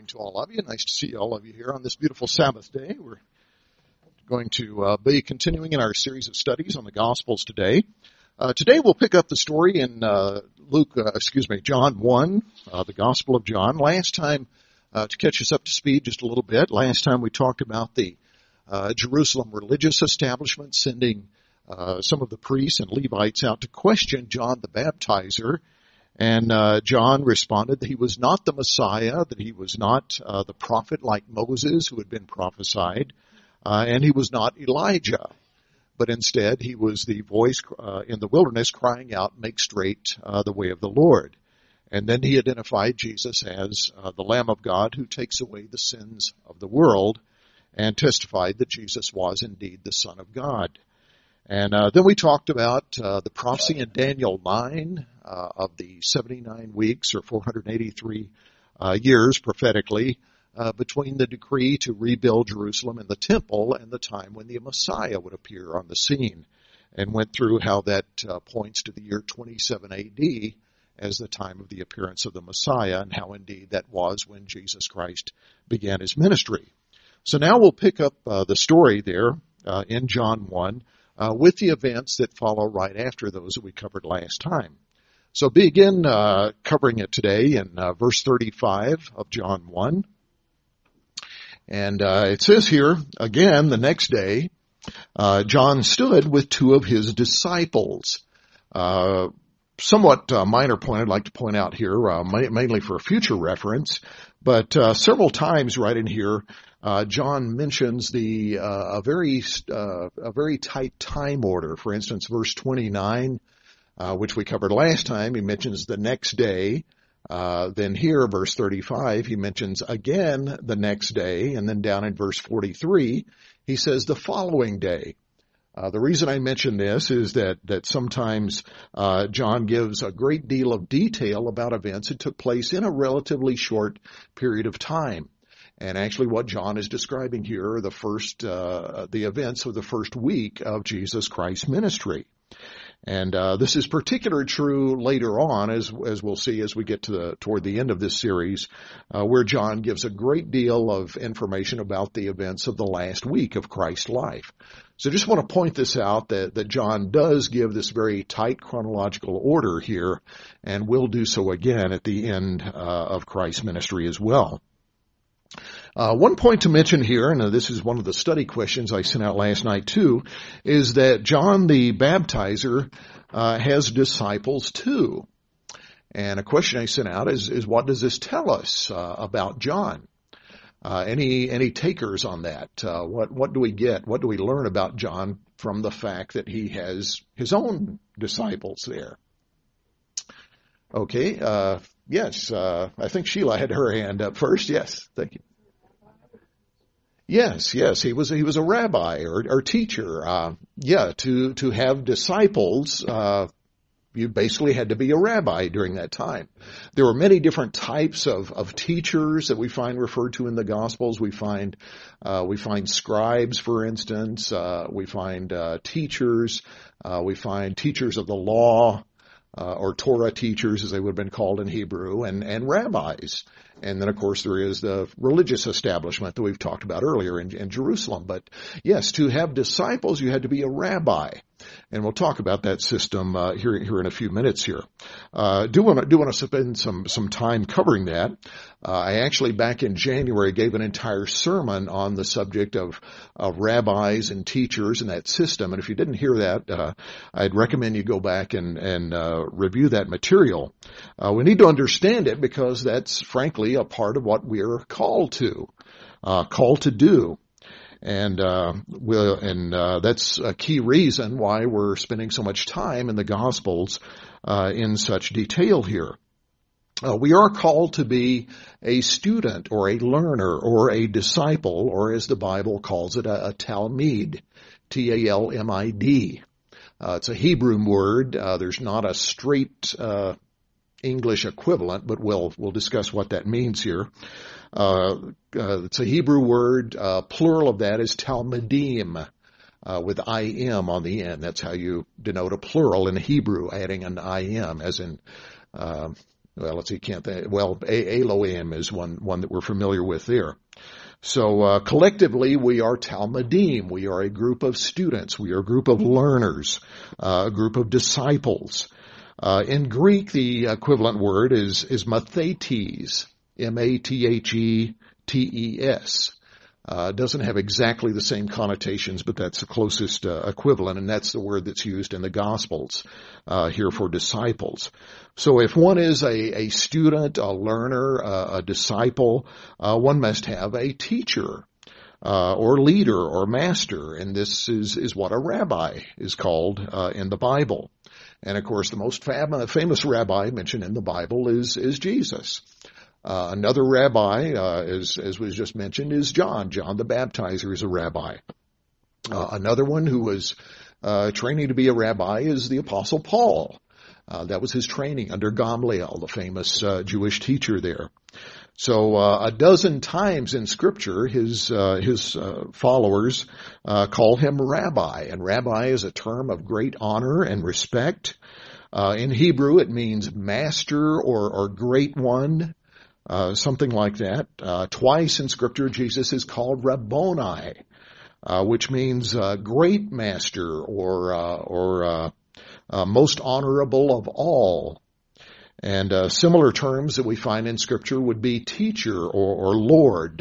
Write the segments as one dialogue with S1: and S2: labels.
S1: morning to all of you. Nice to see all of you here on this beautiful Sabbath day. We're going to be continuing in our series of studies on the Gospels today. Today we'll pick up the story in John 1, the Gospel of John. Last time, to catch us up to speed just a little bit, last time we talked about the Jerusalem religious establishment sending some of the priests and Levites out to question John the Baptizer. And John responded that he was not the Messiah, that he was not the prophet like Moses who had been prophesied, and he was not Elijah. But instead, he was the voice in the wilderness crying out, "Make straight the way of the Lord." And then he identified Jesus as the Lamb of God who takes away the sins of the world, and testified that Jesus was indeed the Son of God. And then we talked about the prophecy in Daniel 9 of the 79 weeks or 483 years prophetically between the decree to rebuild Jerusalem and the temple and the time when the Messiah would appear on the scene, and went through how that points to the year 27 AD as the time of the appearance of the Messiah, and how indeed that was when Jesus Christ began his ministry. So now we'll pick up the story there in John 1 with the events that follow right after those that we covered last time. So begin covering it today in verse 35 of John 1. And it says here, again, the next day, John stood with two of his disciples. Somewhat minor point I'd like to point out here, mainly for a future reference, but several times right in here, John mentions a very tight time order. For instance, verse 29, which we covered last time, he mentions the next day. Then here, verse 35, he mentions again the next day, and then down in verse 43, he says the following day. The reason I mention this is that sometimes John gives a great deal of detail about events that took place in a relatively short period of time. And actually what John is describing here are the events of the first week of Jesus Christ's ministry. And this is particularly true later on, as we'll see as we get toward the end of this series, where John gives a great deal of information about the events of the last week of Christ's life. So just want to point this out, that John does give this very tight chronological order here, and will do so again at the end of Christ's ministry as well. One point to mention here, and this is one of the study questions I sent out last night too, is that John the Baptizer has disciples too. And a question I sent out is what does this tell us about John? Any takers on that? What do we get? What do we learn about John from the fact that he has his own disciples there? Okay, yes, I think Sheila had her hand up first. Yes, thank you. Yes, he was a rabbi or teacher. To have disciples, you basically had to be a rabbi during that time. There were many different types of teachers that we find referred to in the Gospels. We find scribes, for instance. We find teachers. We find teachers of the law, or Torah teachers, as they would have been called in Hebrew, and rabbis. And then, of course, there is the religious establishment that we've talked about earlier in Jerusalem. But yes, to have disciples, you had to be a rabbi. And we'll talk about that system here in a few minutes here. Do want to spend some time covering that. I actually, back in January, gave an entire sermon on the subject of rabbis and teachers and that system. And if you didn't hear that, I'd recommend you go back and review that material. We need to understand it because that's frankly a part of what we're called to do. And that's a key reason why we're spending so much time in the Gospels in such detail here. We are called to be a student or a learner or a disciple, or as the Bible calls it, a talmid, Talmid. It's a Hebrew word. There's not a straight English equivalent, but we'll discuss what that means here. It's a Hebrew word. Plural of that is talmidim, with im on the end. That's how you denote a plural in Hebrew, adding an im, as in Well, let's see, Elohim is one that we're familiar with there. So collectively, we are Talmudim. We are a group of students. We are a group of learners, a group of disciples. In Greek, the equivalent word is mathetes, M-A-T-H-E-T-E-S. Doesn't have exactly the same connotations, but that's the closest equivalent, and that's the word that's used in the Gospels here for disciples. So if one is a student, a learner, a disciple, one must have a teacher or leader or master, and this is what a rabbi is called in the Bible. And of course, the most famous rabbi mentioned in the Bible is Jesus. Another rabbi, as was just mentioned, is John. John the Baptizer is a rabbi. Another one who was training to be a rabbi is the Apostle Paul. That was his training under Gamliel, the famous Jewish teacher there. So a dozen times in Scripture, his followers call him rabbi, and rabbi is a term of great honor and respect. In Hebrew, it means master or great one. Something like that. Twice in Scripture, Jesus is called Rabboni, which means great master or most honorable of all. And similar terms that we find in Scripture would be teacher or Lord.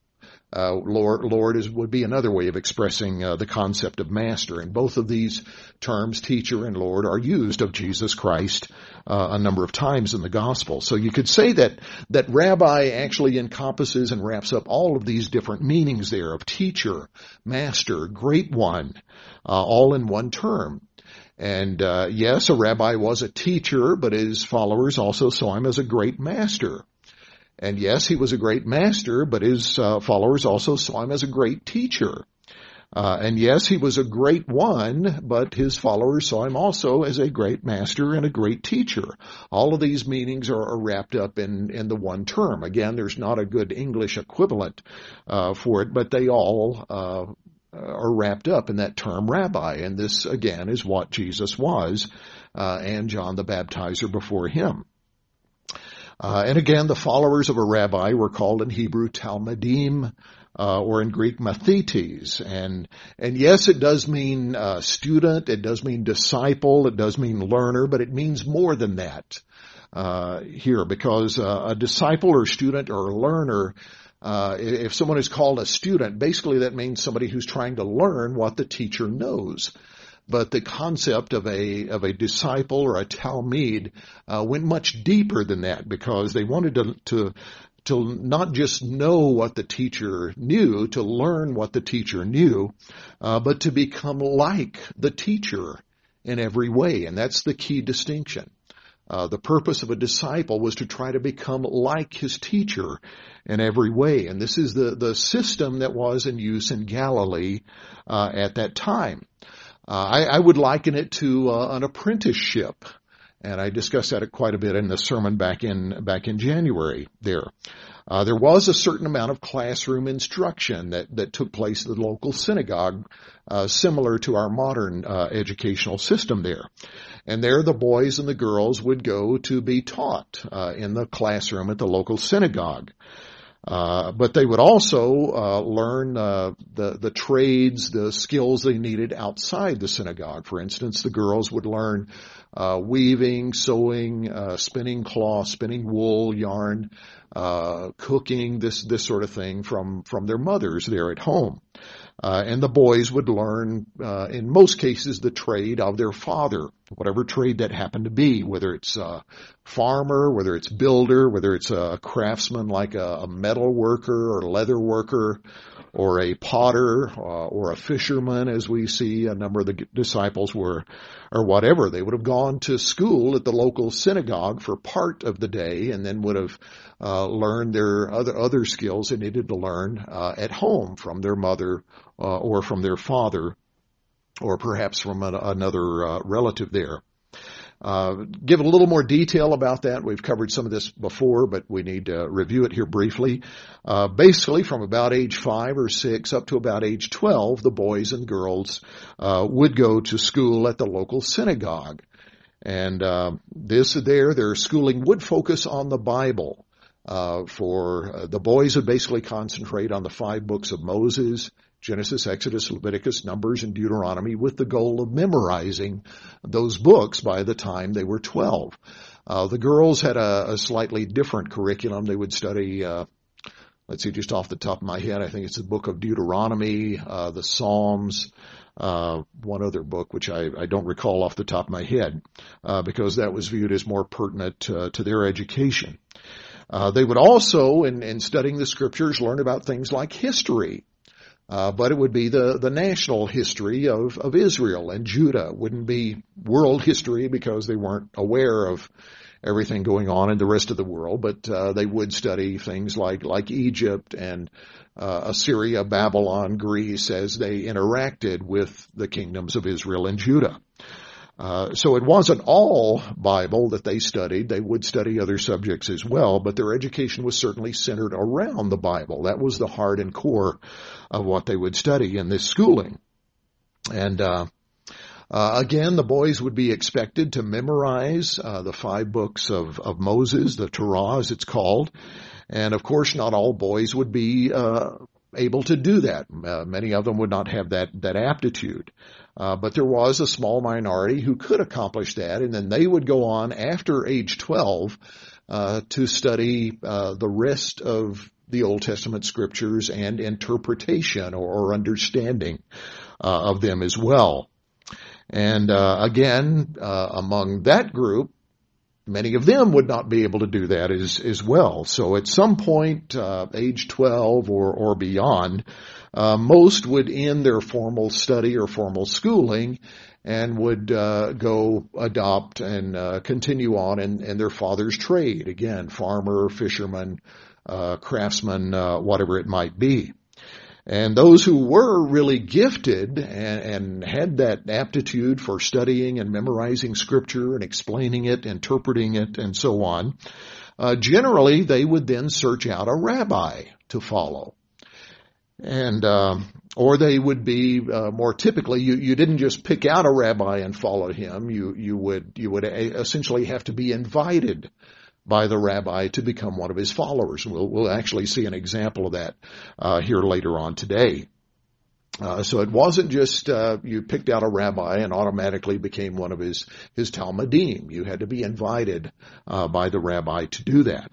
S1: Lord would be another way of expressing the concept of master. And both of these terms, teacher and Lord, are used of Jesus Christ a number of times in the gospel. So you could say that rabbi actually encompasses and wraps up all of these different meanings there of teacher, master, great one, all in one term. And yes, a rabbi was a teacher, but his followers also saw him as a great master. And yes, he was a great master, but his followers also saw him as a great teacher. And yes, he was a great one, but his followers saw him also as a great master and a great teacher. All of these meanings are wrapped up in the one term. Again, there's not a good English equivalent for it, but they all are wrapped up in that term rabbi. And this, again, is what Jesus was and John the Baptizer before him. And again, the followers of a rabbi were called in Hebrew Talmudim, or in Greek mathetes. And yes, it does mean student, it does mean disciple, it does mean learner, but it means more than that here, because a disciple or student or learner, if someone is called a student, basically that means somebody who's trying to learn what the teacher knows. But the concept of a disciple or a talmid went much deeper than that, because they wanted to not just know what the teacher knew, to learn what the teacher knew, but to become like the teacher in every way. And that's the key distinction. The purpose of a disciple was to try to become like his teacher in every way. And this is the system that was in use in Galilee at that time. I would liken it to an apprenticeship, and I discussed that quite a bit in the sermon back in January there. There was a certain amount of classroom instruction that took place at the local synagogue, similar to our modern educational system there. And there the boys and the girls would go to be taught in the classroom at the local synagogue. But they would also learn the trades, the skills they needed outside the synagogue. For instance, the girls would learn weaving, sewing, spinning cloth, spinning wool, yarn, cooking, this sort of thing from their mothers there at home. And the boys would learn, in most cases, the trade of their father, whatever trade that happened to be, whether it's a farmer, whether it's builder, whether it's a craftsman like a metal worker or leather worker, or a potter, or a fisherman, as we see a number of the disciples were, or whatever. They would have gone to school at the local synagogue for part of the day, and then would have learned their other skills they needed to learn at home from their mother or from their father, or perhaps from another relative there. Give a little more detail about that. We've covered some of this before, but we need to review it here briefly. Basically, from about age 5 or 6 up to about age 12, the boys and girls would go to school at the local synagogue. And their schooling would focus on the Bible. The boys would basically concentrate on the 5 books of Moses, Genesis, Exodus, Leviticus, Numbers, and Deuteronomy, with the goal of memorizing those books by the time they were 12. The girls had a slightly different curriculum. They would study, just off the top of my head, I think it's the book of Deuteronomy, the Psalms, one other book, which I don't recall off the top of my head, because that was viewed as more pertinent to their education. They would also, in studying the scriptures, learn about things like history. But it would be the national history of Israel and Judah. It wouldn't be world history because they weren't aware of everything going on in the rest of the world, but they would study things like Egypt and Assyria, Babylon, Greece, as they interacted with the kingdoms of Israel and Judah. So it wasn't all Bible that they studied. They would study other subjects as well, but their education was certainly centered around the Bible. That was the heart and core of what they would study in this schooling. And again, the boys would be expected to memorize the 5 books of Moses, the Torah as it's called. And of course, not all boys would be able to do that. Many of them would not have that aptitude. But there was a small minority who could accomplish that, and then they would go on after age 12 to study the rest of the Old Testament scriptures and interpretation or understanding of them as well. And again, among that group, many of them would not be able to do that as well. So at some point, age 12 or beyond, most would end their formal study or formal schooling and would go adopt and continue on in their father's trade. Again, farmer, fisherman, craftsman, whatever it might be. And those who were really gifted and had that aptitude for studying and memorizing scripture and explaining it, interpreting it, and so on, generally they would then search out a rabbi to follow. And or they would be more typically, you didn't just pick out a rabbi and follow him. You would essentially have to be invited by the rabbi to become one of his followers. We'll actually see an example of that here later on today. So it wasn't just you picked out a rabbi and automatically became one of his Talmudim. You had to be invited by the rabbi to do that.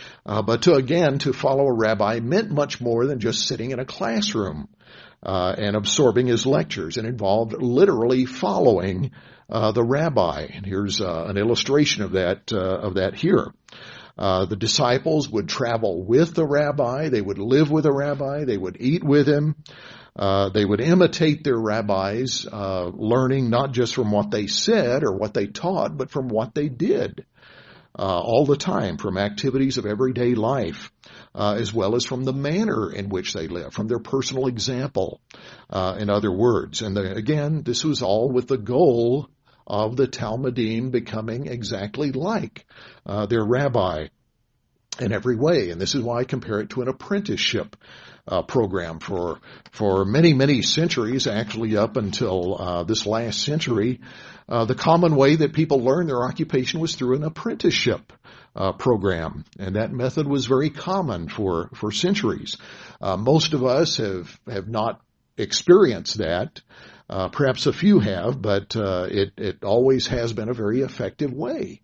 S1: But to follow a rabbi meant much more than just sitting in a classroom and absorbing his lectures. It involved literally following the rabbi. And here's an illustration of that here. The disciples would travel with the rabbi. They would live with the rabbi. They would eat with him. They would imitate their rabbis, learning not just from what they said or what they taught, but from what they did. All the time, from activities of everyday life, as well as from the manner in which they live, from their personal example, in other words. And again, this was all with the goal of the Talmudim becoming exactly like their rabbi in every way. And this is why I compare it to an apprenticeship program for many, many centuries, actually up until this last century. The common way that people learned their occupation was through an apprenticeship program, and that method was very common for centuries. Most of us have not experienced that. Perhaps a few have, but it always has been a very effective way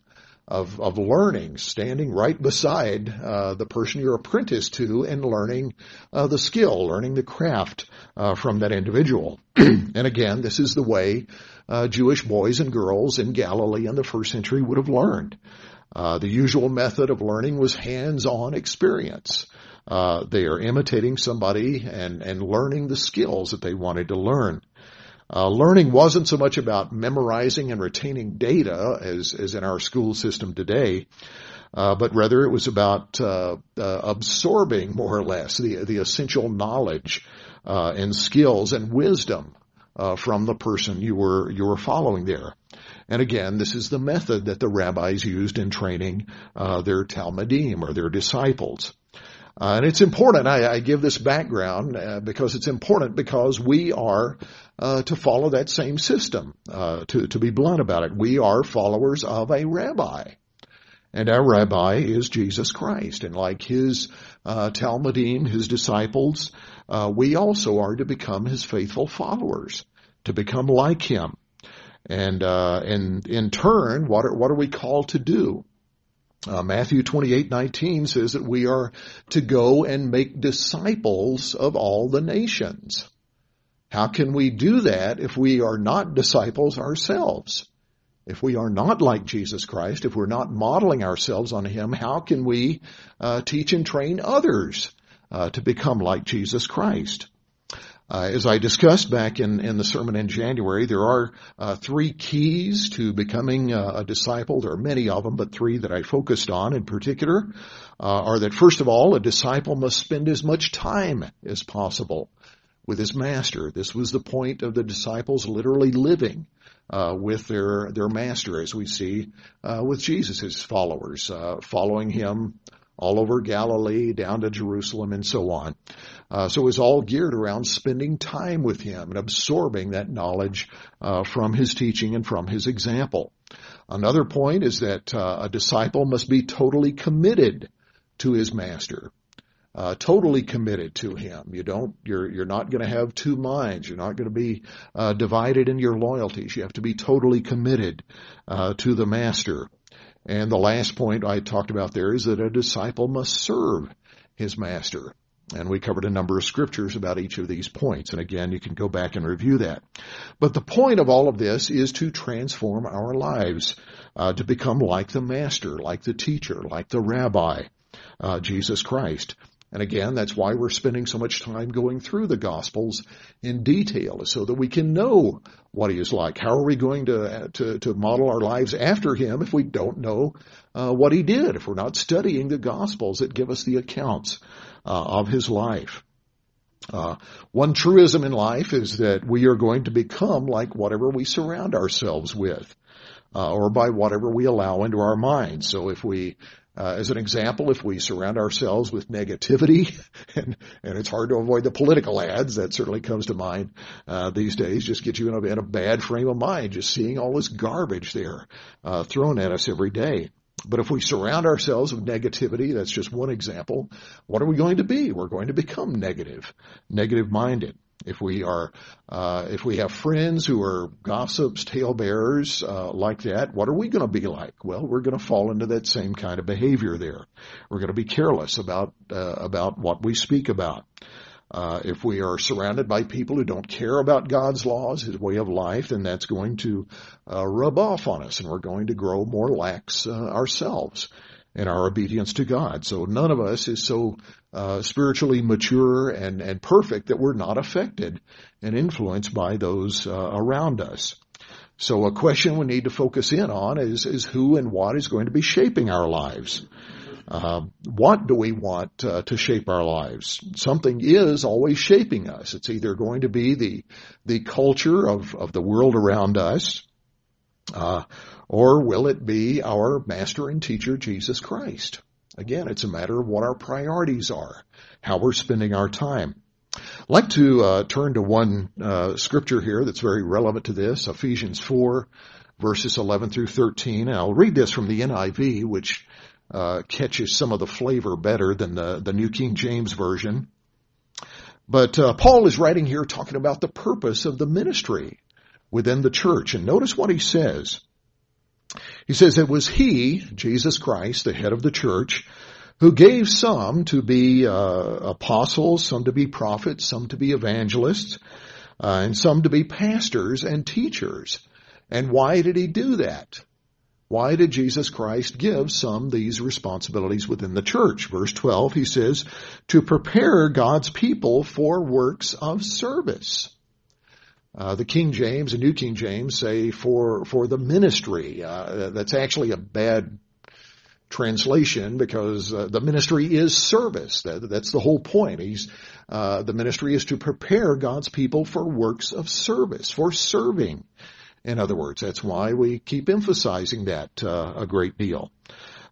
S1: of learning, standing right beside the person you're apprenticed to and learning the skill, learning the craft from that individual. And again, this is the way Jewish boys and girls in Galilee in the first century would have learned. The usual method of learning was hands-on experience. They are imitating somebody and learning the skills that they wanted to learn. Learning wasn't so much about memorizing and retaining data as in our school system today, but rather it was about absorbing more or less the essential knowledge and skills and wisdom from the person you were following there. And again, this is the method that the rabbis used in training their Talmudim or their disciples. And it's important. I give this background because it's important because we are to follow that same system. To be blunt about it, we are followers of a rabbi. And our rabbi is Jesus Christ. And like his Talmudim, his disciples, we also are to become his faithful followers, to become like him. And in turn, what are we called to do? Matthew 28:19 says that we are to go and make disciples of all the nations. How can we do that if we are not disciples ourselves? If we are not like Jesus Christ, if we're not modeling ourselves on him, how can we teach and train others to become like Jesus Christ? As I discussed back in the sermon in January, there are 3 keys to becoming a disciple. There are many of them, but 3 that I focused on in particular are that, first of all, a disciple must spend as much time as possible with his master. This was the point of the disciples literally living with their master, as we see with Jesus' followers, following him all over Galilee, down to Jerusalem, and so on. So it was all geared around spending time with him and absorbing that knowledge from his teaching and from his example. Another point is that a disciple must be totally committed to his master. Totally committed to him. You're not going to have 2 minds. You're not going to be divided in your loyalties. You have to be totally committed to the master. And the last point I talked about there is that a disciple must serve his master. And we covered a number of scriptures about each of these points. And again, you can go back and review that. But the point of all of this is to transform our lives, to become like the master, like the teacher, like the rabbi, Jesus Christ. And again, that's why we're spending so much time going through the Gospels in detail, so that we can know what he is like. How are we going to model our lives after him if we don't know what he did, if we're not studying the Gospels that give us the accounts of his life? One truism in life is that we are going to become like whatever we surround ourselves with, or by whatever we allow into our minds. So if we as an example, if we surround ourselves with negativity, and it's hard to avoid the political ads, that certainly comes to mind these days, just get you in a bad frame of mind, just seeing all this garbage there thrown at us every day. But if we surround ourselves with negativity, that's just one example, what are we going to be? We're going to become negative-minded. If we have friends who are gossips, talebearers, like that, what are we going to be like? Well, we're going to fall into that same kind of behavior there. We're going to be careless about what we speak about. If we are surrounded by people who don't care about God's laws, his way of life, then that's going to rub off on us, and we're going to grow more lax ourselves in our obedience to God. So none of us is so spiritually mature and perfect that we're not affected and influenced by those around us. So a question we need to focus in on is who and what is going to be shaping our lives. What do we want to shape our lives? Something is always shaping us. It's either going to be the culture of the world around us, or will it be our master and teacher, Jesus Christ? Again, it's a matter of what our priorities are, how we're spending our time. I'd like to turn to one scripture here that's very relevant to this, Ephesians 4, verses 11 through 13. And I'll read this from the NIV, which catches some of the flavor better than the New King James Version. But Paul is writing here talking about the purpose of the ministry within the church. And notice what he says. He says, it was he, Jesus Christ, the head of the church, who gave some to be apostles, some to be prophets, some to be evangelists, and some to be pastors and teachers. And why did he do that? Why did Jesus Christ give some these responsibilities within the church? Verse 12, he says, to prepare God's people for works of service. The King James and New King James say for the ministry. That's actually a bad translation because the ministry is service. That's the whole point. The ministry is to prepare God's people for works of service, for serving. In other words, that's why we keep emphasizing that a great deal.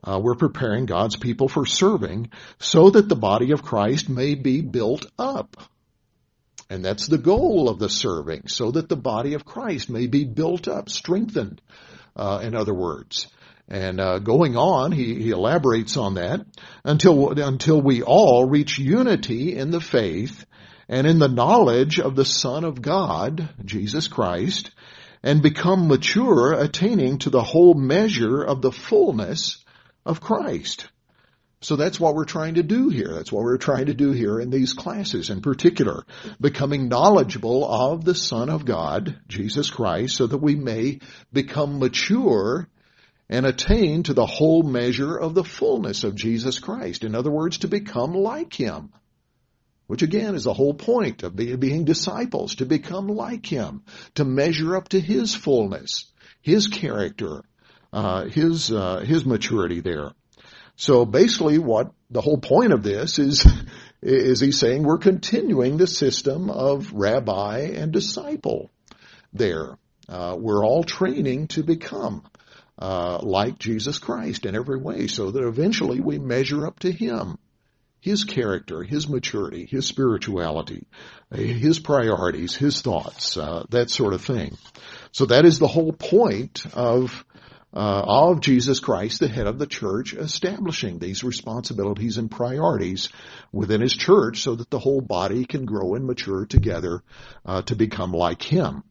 S1: We're preparing God's people for serving so that the body of Christ may be built up. And that's the goal of the serving, so that the body of Christ may be built up, strengthened, in other words. And going on, he elaborates on that until we all reach unity in the faith and in the knowledge of the Son of God, Jesus Christ, and become mature, attaining to the whole measure of the fullness of Christ. So that's what we're trying to do here. That's what we're trying to do here in these classes in particular, becoming knowledgeable of the Son of God, Jesus Christ, so that we may become mature and attain to the whole measure of the fullness of Jesus Christ. In other words, to become like Him, which again is the whole point of being disciples, to become like Him, to measure up to His fullness, His character, His maturity there. So basically what the whole point of this is he's saying we're continuing the system of rabbi and disciple there. We're all training to become like Jesus Christ in every way, so that eventually we measure up to Him, His character, His maturity, His spirituality, His priorities, His thoughts, that sort of thing. So that is the whole point of Jesus Christ, the head of the church, establishing these responsibilities and priorities within His church so that the whole body can grow and mature together to become like Him.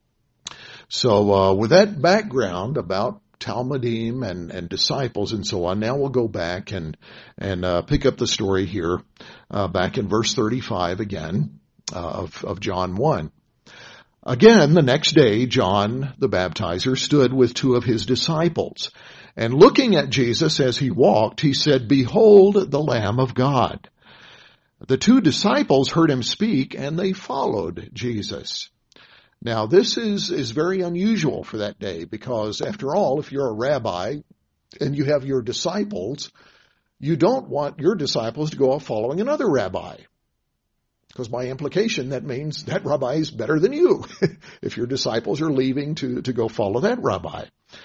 S1: So with that background about Talmudim and disciples and so on, now we'll go back and pick up the story here back in verse 35 again of John 1. Again, the next day, John the Baptizer stood with two of his disciples, and looking at Jesus as he walked, he said, "Behold the Lamb of God." The two disciples heard him speak, and they followed Jesus. Now, this is very unusual for that day, because after all, if you're a rabbi and you have your disciples, you don't want your disciples to go off following another rabbi. Because by implication, that means that rabbi is better than you if your disciples are leaving to go follow that rabbi.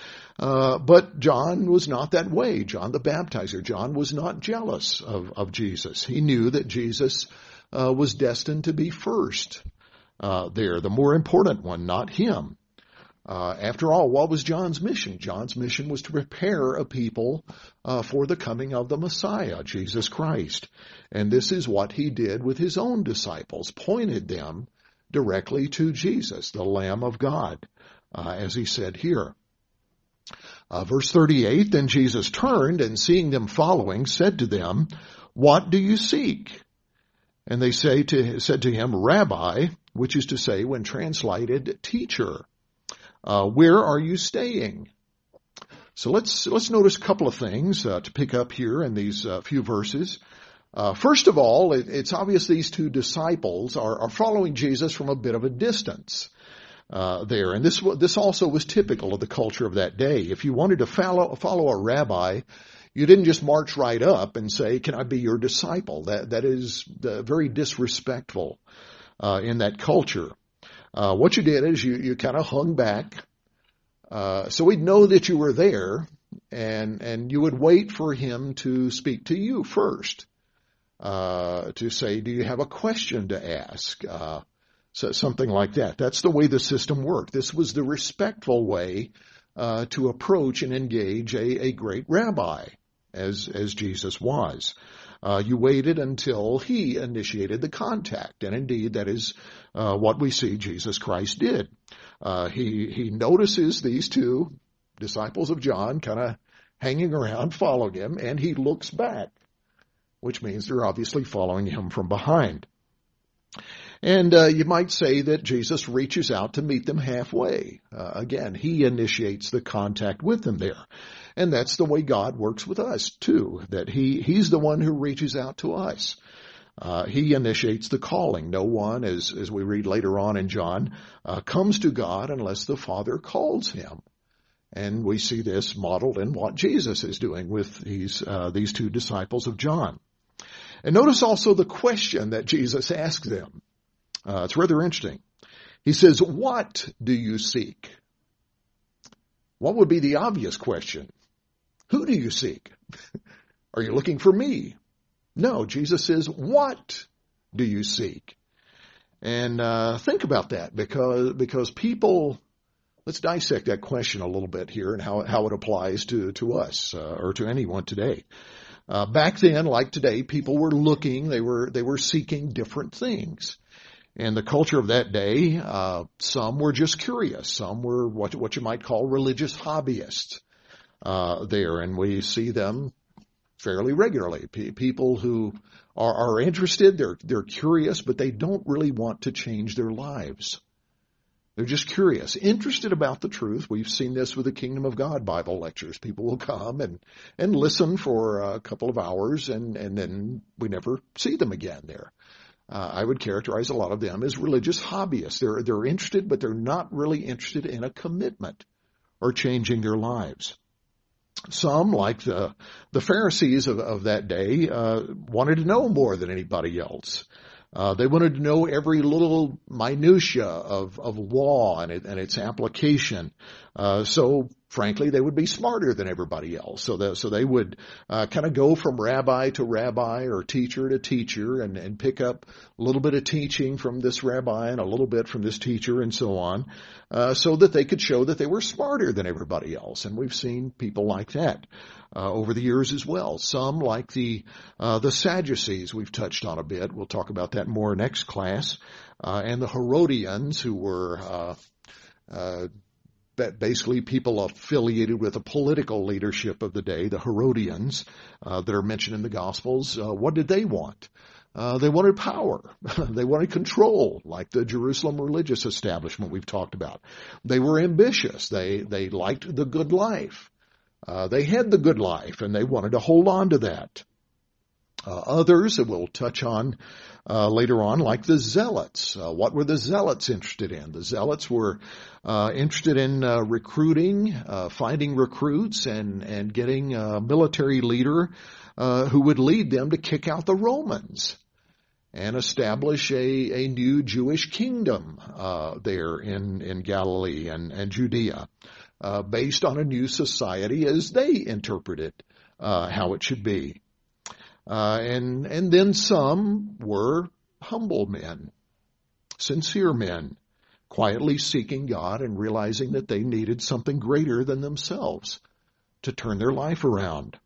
S1: But John was not that way. John the Baptizer. John was not jealous of Jesus. He knew that Jesus was destined to be first there, the more important one, not him. After all, what was John's mission? John's mission was to prepare a people for the coming of the Messiah, Jesus Christ. And this is what he did with his own disciples, pointed them directly to Jesus, the Lamb of God, as he said here. Verse 38, then Jesus turned and seeing them following, said to them, "What do you seek?" And they said to him, "Rabbi," which is to say, when translated, teacher. Where are you staying? So let's notice a couple of things to pick up here in these few verses. First of all, it's obvious these two disciples are following Jesus from a bit of a distance there. And this also was typical of the culture of that day. If you wanted to follow a rabbi, you didn't just march right up and say, "Can I be your disciple?" That is very disrespectful in that culture. What you did is you kind of hung back, so we'd know that you were there, and you would wait for him to speak to you first, to say, "Do you have a question to ask?" So something like that. That's the way the system worked. This was the respectful way to approach and engage a great rabbi, as Jesus was. You waited until he initiated the contact. And indeed, that is what we see Jesus Christ did. He notices these two disciples of John kind of hanging around, following him, and he looks back, which means they're obviously following him from behind. And you might say that Jesus reaches out to meet them halfway. Again, he initiates the contact with them there. And that's the way God works with us, too, that he's the one who reaches out to us. He initiates the calling. No one, as we read later on in John, comes to God unless the Father calls him. And we see this modeled in what Jesus is doing with these two disciples of John. And notice also the question that Jesus asks them. It's rather interesting. He says, "What do you seek?" What would be the obvious question? Who do you seek? Are you looking for me? No, Jesus says, what do you seek? And think about that because people, let's dissect that question a little bit here and how it applies to us or to anyone today. Back then, like today, people were looking, they were seeking different things. In the culture of that day, some were just curious. Some were what you might call religious hobbyists there, and we see them fairly regularly. People who are interested, they're curious, but they don't really want to change their lives. They're just curious, interested about the truth. We've seen this with the Kingdom of God Bible lectures. People will come and listen for a couple of hours, and then we never see them again there. I would characterize a lot of them as religious hobbyists. They're interested, but they're not really interested in a commitment or changing their lives. Some, like the Pharisees of that day, wanted to know more than anybody else. They wanted to know every little minutia of law and its application. So frankly, they would be smarter than everybody else. So they would kind of go from rabbi to rabbi or teacher to teacher and pick up a little bit of teaching from this rabbi and a little bit from this teacher and so on, so that they could show that they were smarter than everybody else. And we've seen people like that over the years as well. Some, like the Sadducees, we've touched on a bit. We'll talk about that more next class. And the Herodians, who were basically people affiliated with the political leadership of the day, the Herodians that are mentioned in the Gospels. What did they want? They wanted power. They wanted control, like the Jerusalem religious establishment we've talked about. They were ambitious. They liked the good life. They had the good life, and they wanted to hold on to that. Others that we'll touch on later on, like the Zealots. What were the Zealots interested in? The Zealots were interested in recruiting, finding recruits, and getting a military leader who would lead them to kick out the Romans and establish a new Jewish kingdom there in Galilee and Judea, based on a new society as they interpreted how it should be. And then some were humble men, sincere men, quietly seeking God and realizing that they needed something greater than themselves to turn their life around.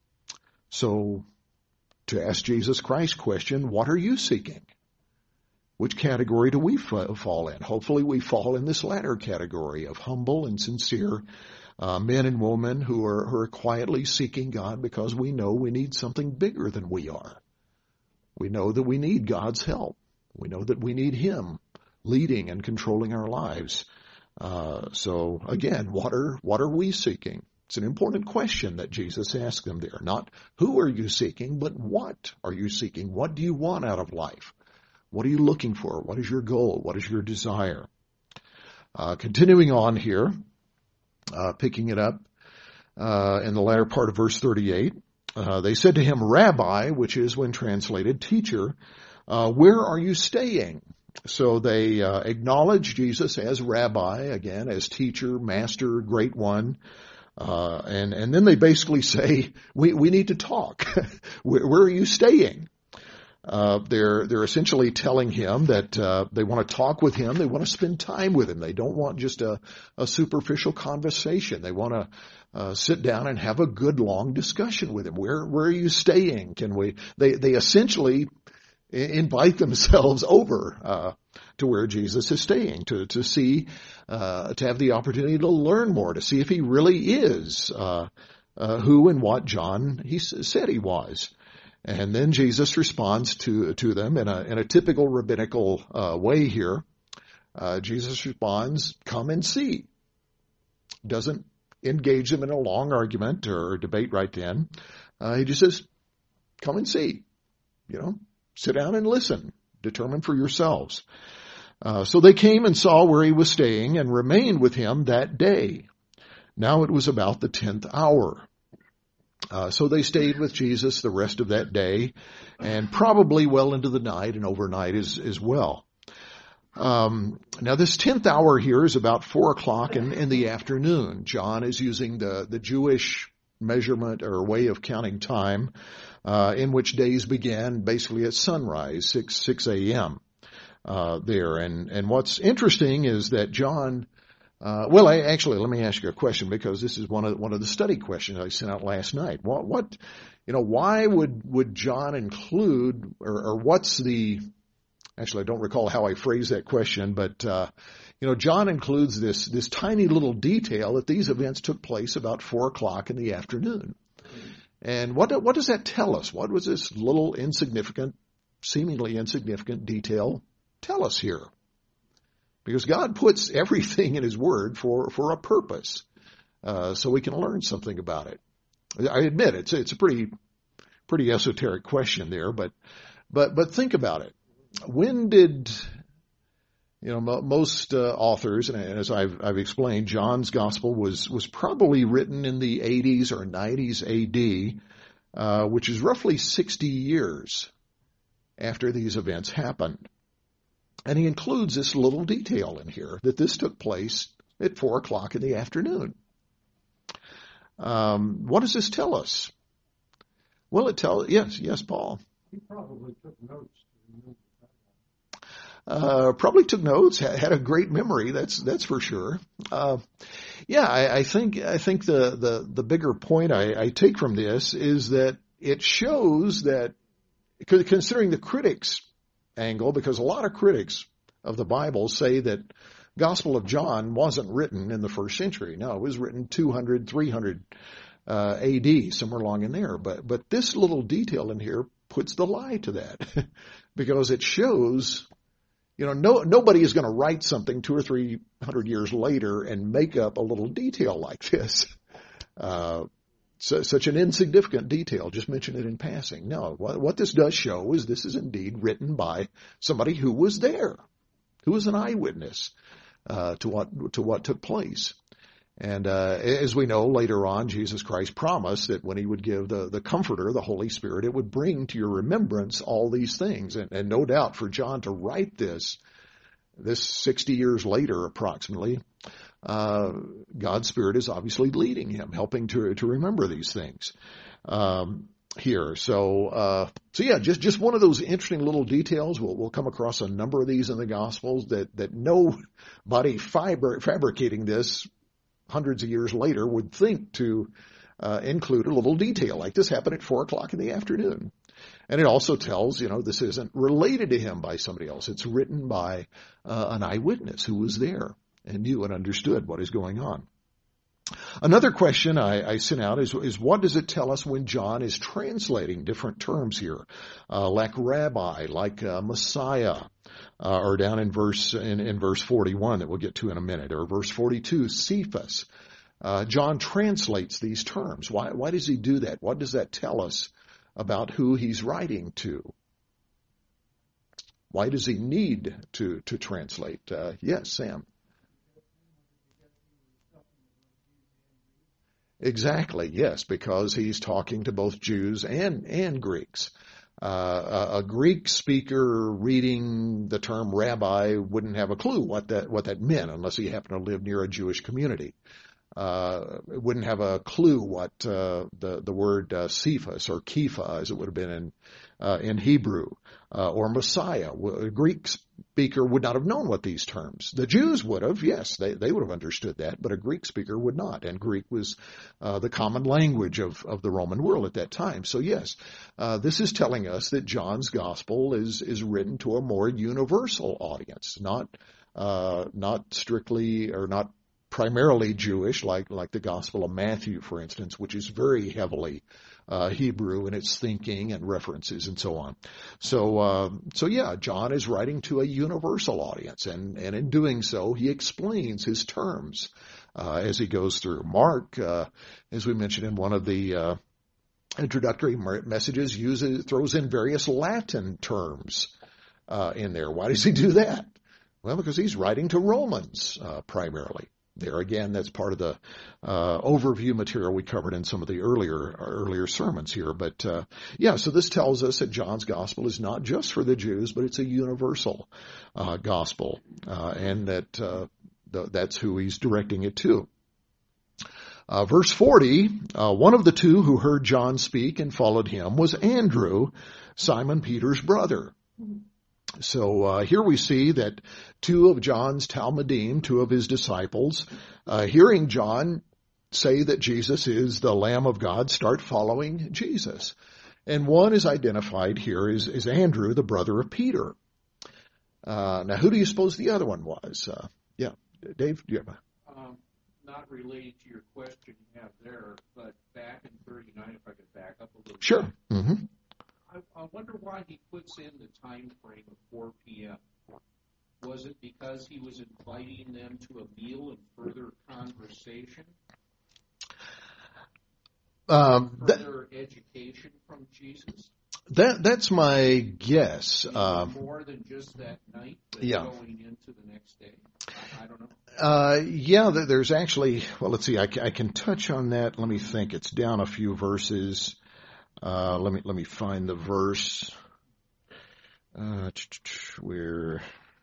S1: So, to ask Jesus Christ's question, what are you seeking? Which category do we fall in? Hopefully we fall in this latter category of humble and sincere men and women who are quietly seeking God because we know we need something bigger than we are. We know that we need God's help. We know that we need Him leading and controlling our lives. So again, what are we seeking? It's an important question that Jesus asked them there. Not who are you seeking, but what are you seeking? What do you want out of life? What are you looking for? What is your goal? What is your desire? Continuing on here, picking it up in the latter part of verse 38, they said to him, Rabbi, which is when translated teacher, where are you staying? So they acknowledge Jesus as rabbi, again, as teacher, master, great one. And then they basically say, we need to talk. Where are you staying? They're essentially telling him that they want to talk with him. They want to spend time with him. They don't want just a superficial conversation. They want to sit down and have a good long discussion with him. Where are you staying? They essentially invite themselves over to where Jesus is staying to see, to have the opportunity to learn more, to see if he really is who and what John he said he was. And then Jesus responds to them in a typical rabbinical way here. Jesus responds, come and see. Doesn't engage them in a long argument or debate right then. He just says, come and see. Sit down and listen. Determine for yourselves. So they came and saw where he was staying and remained with him that day. Now it was about the 10th hour. So they stayed with Jesus the rest of that day and probably well into the night and overnight as well. Now this 10th hour here is about 4 o'clock in the afternoon. John is using the Jewish measurement or way of counting time, in which days began basically at sunrise, 6 a.m. There. And what's interesting is that John, let me ask you a question, because this is one of the study questions I sent out last night. Why would John include, or what's the, actually I don't recall how I phrased that question, but, John includes this tiny little detail that these events took place about 4 o'clock in the afternoon. And what does that tell us? What was this little seemingly insignificant detail tell us here? Because God puts everything in His Word for a purpose, so we can learn something about it. I admit it's a pretty esoteric question there, but think about it. When did most authors, and as I've explained, John's Gospel was probably written in the 80s or 90s A.D., which is roughly 60 years after these events happened. And he includes this little detail in here, that this took place at 4 o'clock in the afternoon. What does this tell us? Well, yes, Paul.
S2: He probably took notes.
S1: Probably took notes, had a great memory, that's for sure. I think the bigger point I take from this is that it shows that, considering the critics' angle, because a lot of critics of the Bible say that Gospel of John wasn't written in the first century. No, it was written 200, 300 AD, somewhere along in there. But this little detail in here puts the lie to that, because it shows, nobody is going to write something 200 or 300 years later and make up a little detail like this. Such an insignificant detail, just mention it in passing. No, what this does show is this is indeed written by somebody who was there, who was an eyewitness to what took place. And as we know, later on, Jesus Christ promised that when He would give the Comforter, the Holy Spirit, it would bring to your remembrance all these things. And no doubt for John to write this 60 years later approximately, God's Spirit is obviously leading him, helping to remember these things here. So just one of those interesting little details. We'll come across a number of these in the Gospels that nobody fabricating this hundreds of years later would think to include a little detail like this happened at 4 o'clock in the afternoon. And it also tells, this isn't related to him by somebody else. It's written by an eyewitness who was there and knew and understood what is going on. Another question I sent out is what does it tell us when John is translating different terms here, like rabbi, like Messiah, or down in verse 41 that we'll get to in a minute, or verse 42, Cephas. John translates these terms. Why does he do that? What does that tell us about who he's writing to? Why does he need to translate? Yes, Sam. Exactly, yes, because he's talking to both Jews and Greeks. A Greek speaker reading the term rabbi wouldn't have a clue what that meant unless he happened to live near a Jewish community. Wouldn't have a clue what the word Cephas or Kepha, as it would have been in Hebrew, or Messiah. A Greek speaker would not have known what these terms. The Jews would have, yes, they would have understood that, but a Greek speaker would not. And Greek was the common language of the Roman world at that time. So yes, this is telling us that John's gospel is written to a more universal audience, not strictly or not primarily Jewish, like the Gospel of Matthew, for instance, which is very heavily Hebrew in its thinking and references and so on. So John is writing to a universal audience, and in doing so, he explains his terms as he goes through. Mark, as we mentioned in one of the introductory messages, throws in various Latin terms in there. Why does he do that? Well, because he's writing to Romans primarily. There again, that's part of the overview material we covered in some of the earlier sermons here. But so this tells us that John's gospel is not just for the Jews, but it's a universal gospel, and that that's who he's directing it to. Verse 40, one of the two who heard John speak and followed him was Andrew, Simon Peter's brother. So here we see that two of John's Talmudim, two of his disciples, hearing John say that Jesus is the Lamb of God, start following Jesus. And one is identified here as Andrew, the brother of Peter. Now, who do you suppose the other one was? Yeah, Dave, do you have
S2: Not related to your question you have there, but back in 39, if I could back up a little
S1: Sure.
S2: bit.
S1: Mm-hmm.
S2: I wonder why he puts in the time frame of 4 p.m. Was it because he was inviting them to a meal and further conversation? Further education from Jesus?
S1: That's my guess.
S2: More than just that night, but going into the next day? I don't know.
S1: There's actually, well, let's see, I can touch on that. Let me think. It's down a few verses. Let me find the verse. Where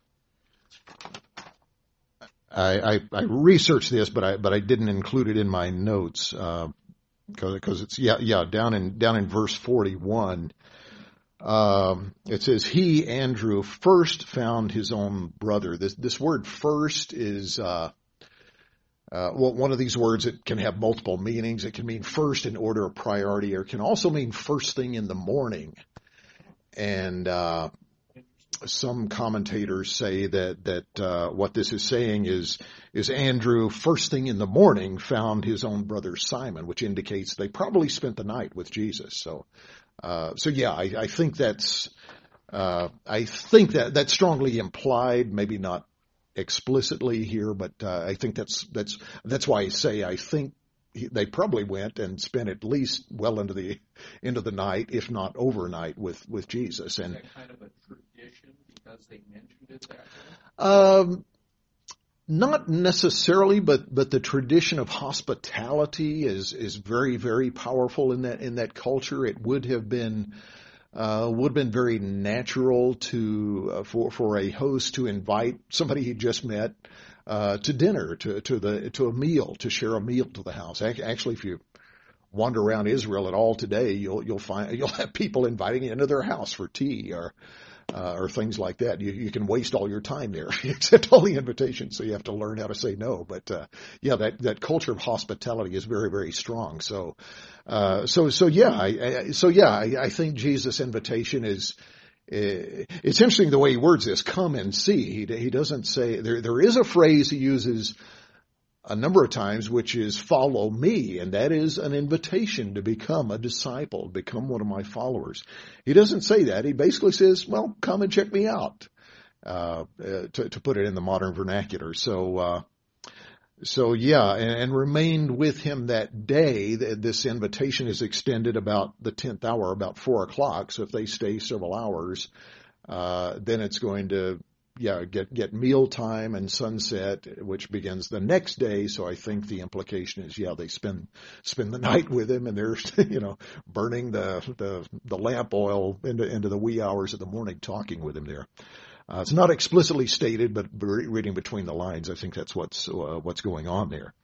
S1: I researched this, but I didn't include it in my notes, because it's down in verse 41. It says, he, Andrew, first found his own brother. This word first is, one of these words that can have multiple meanings. It can mean first in order of priority, or it can also mean first thing in the morning. And, some commentators say that what this is saying is Andrew first thing in the morning found his own brother Simon, which indicates they probably spent the night with Jesus. So I think that's strongly implied, maybe not explicitly here, but I think that's why I say I think they probably went and spent at least well into the night, if not overnight, with Jesus. And
S2: is that kind of a tradition because they mentioned it that way?
S1: Not necessarily, but the tradition of hospitality is very, very powerful in that culture. It would have been very natural for a host to invite somebody he just met to dinner, to a meal, to share a meal to the house. Actually, if you wander around Israel at all today, you'll have people inviting you into their house for tea or things like that. You can waste all your time there if you accept all the invitations, so you have to learn how to say no. But that culture of hospitality is very, very strong. I think Jesus' invitation is. It's interesting the way he words this. Come and see. He doesn't say there is a phrase he uses a number of times, which is follow me, and that is an invitation to become a disciple, become one of my followers. He doesn't say that. He basically says, well, come and check me out, to put it in the modern vernacular. And remained with him that day. This invitation is extended about the 10th hour, about 4:00. So if they stay several hours, then it's going to get meal time and sunset, which begins the next day. So I think the implication is, they spend the night with him, and they're, burning the lamp oil into the wee hours of the morning, talking with him there. It's not explicitly stated, but reading between the lines, I think that's what's going on there.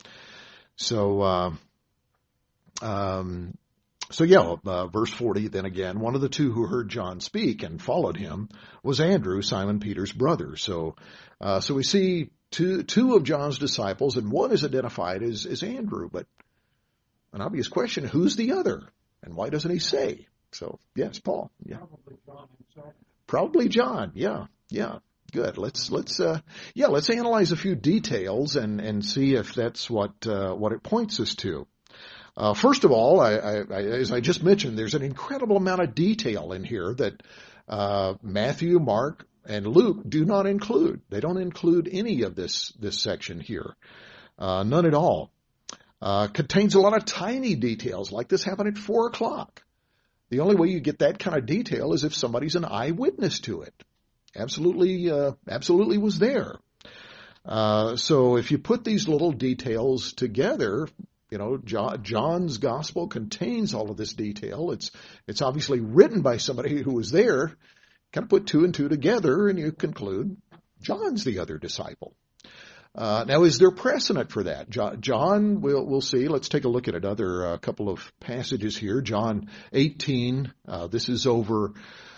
S1: Verse 40, then again, one of the two who heard John speak and followed him was Andrew, Simon Peter's brother. So we see two of John's disciples, and one is identified as Andrew, but an obvious question, who's the other? And why doesn't he say? So, yes, Paul. Yeah.
S2: Probably John himself.
S1: Probably John. Yeah. Good. Let's analyze a few details and see if that's what it points us to. First of all, as I just mentioned, there's an incredible amount of detail in here that Matthew, Mark, and Luke do not include. They don't include any of this section here. None at all. Contains a lot of tiny details, like this happened at 4:00. The only way you get that kind of detail is if somebody's an eyewitness to it. Absolutely was there. So if you put these little details together, John's gospel contains all of this detail. It's obviously written by somebody who was there. Kind of put two and two together, and you conclude John's the other disciple. Now, is there precedent for that? John, we'll see. Let's take a look at another couple of passages here. John 18. This is over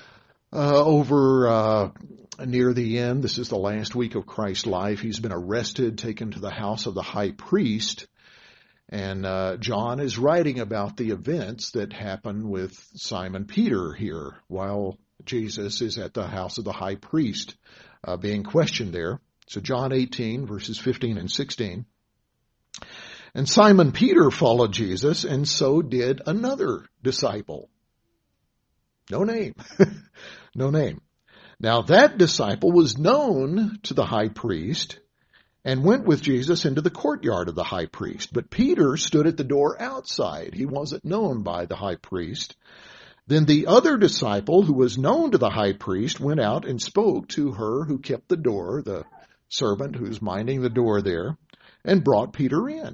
S1: near the end. This is the last week of Christ's life. He's been arrested, taken to the house of the high priest. And John is writing about the events that happen with Simon Peter here while Jesus is at the house of the high priest being questioned there. So John 18, verses 15 and 16. And Simon Peter followed Jesus, and so did another disciple. No name. No name. Now that disciple was known to the high priest and went with Jesus into the courtyard of the high priest. But Peter stood at the door outside. He wasn't known by the high priest. Then the other disciple, who was known to the high priest, went out and spoke to her who kept the door, the servant who's minding the door there, and brought Peter in.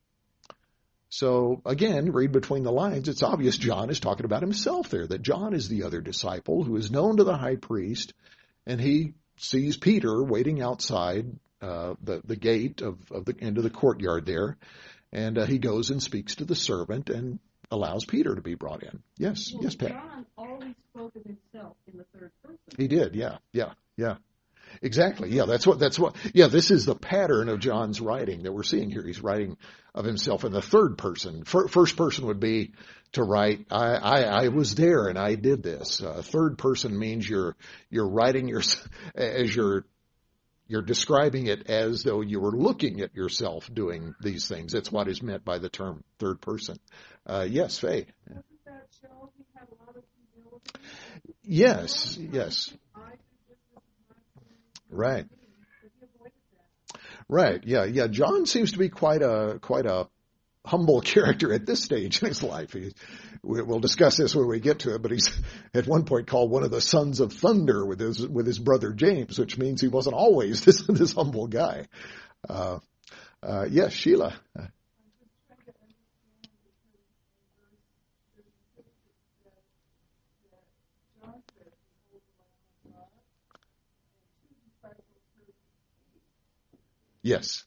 S1: So again, read between the lines. It's obvious John is talking about himself there, that John is the other disciple who is known to the high priest, and he sees Peter waiting outside the gate of the into the courtyard there, and he goes and speaks to the servant and allows Peter to be brought in. Yes,
S3: well,
S1: yes, Pat.
S3: John always spoke of himself in the third person.
S1: He did, yeah. Exactly. Yeah, that's what, this is the pattern of John's writing that we're seeing here. He's writing of himself in the third person. First person would be to write, I was there and I did this. Third person means you're writing as you're describing it as though you were looking at yourself doing these things. That's what is meant by the term third person. Yes, Faye.
S3: Doesn't that show he had a lot of humility?
S1: Yes. Right. Yeah. John seems to be quite a humble character at this stage in his life. We'll discuss this when we get to it, but he's at one point called one of the sons of thunder with his brother James, which means he wasn't always this humble guy. Yes, Sheila. Yes.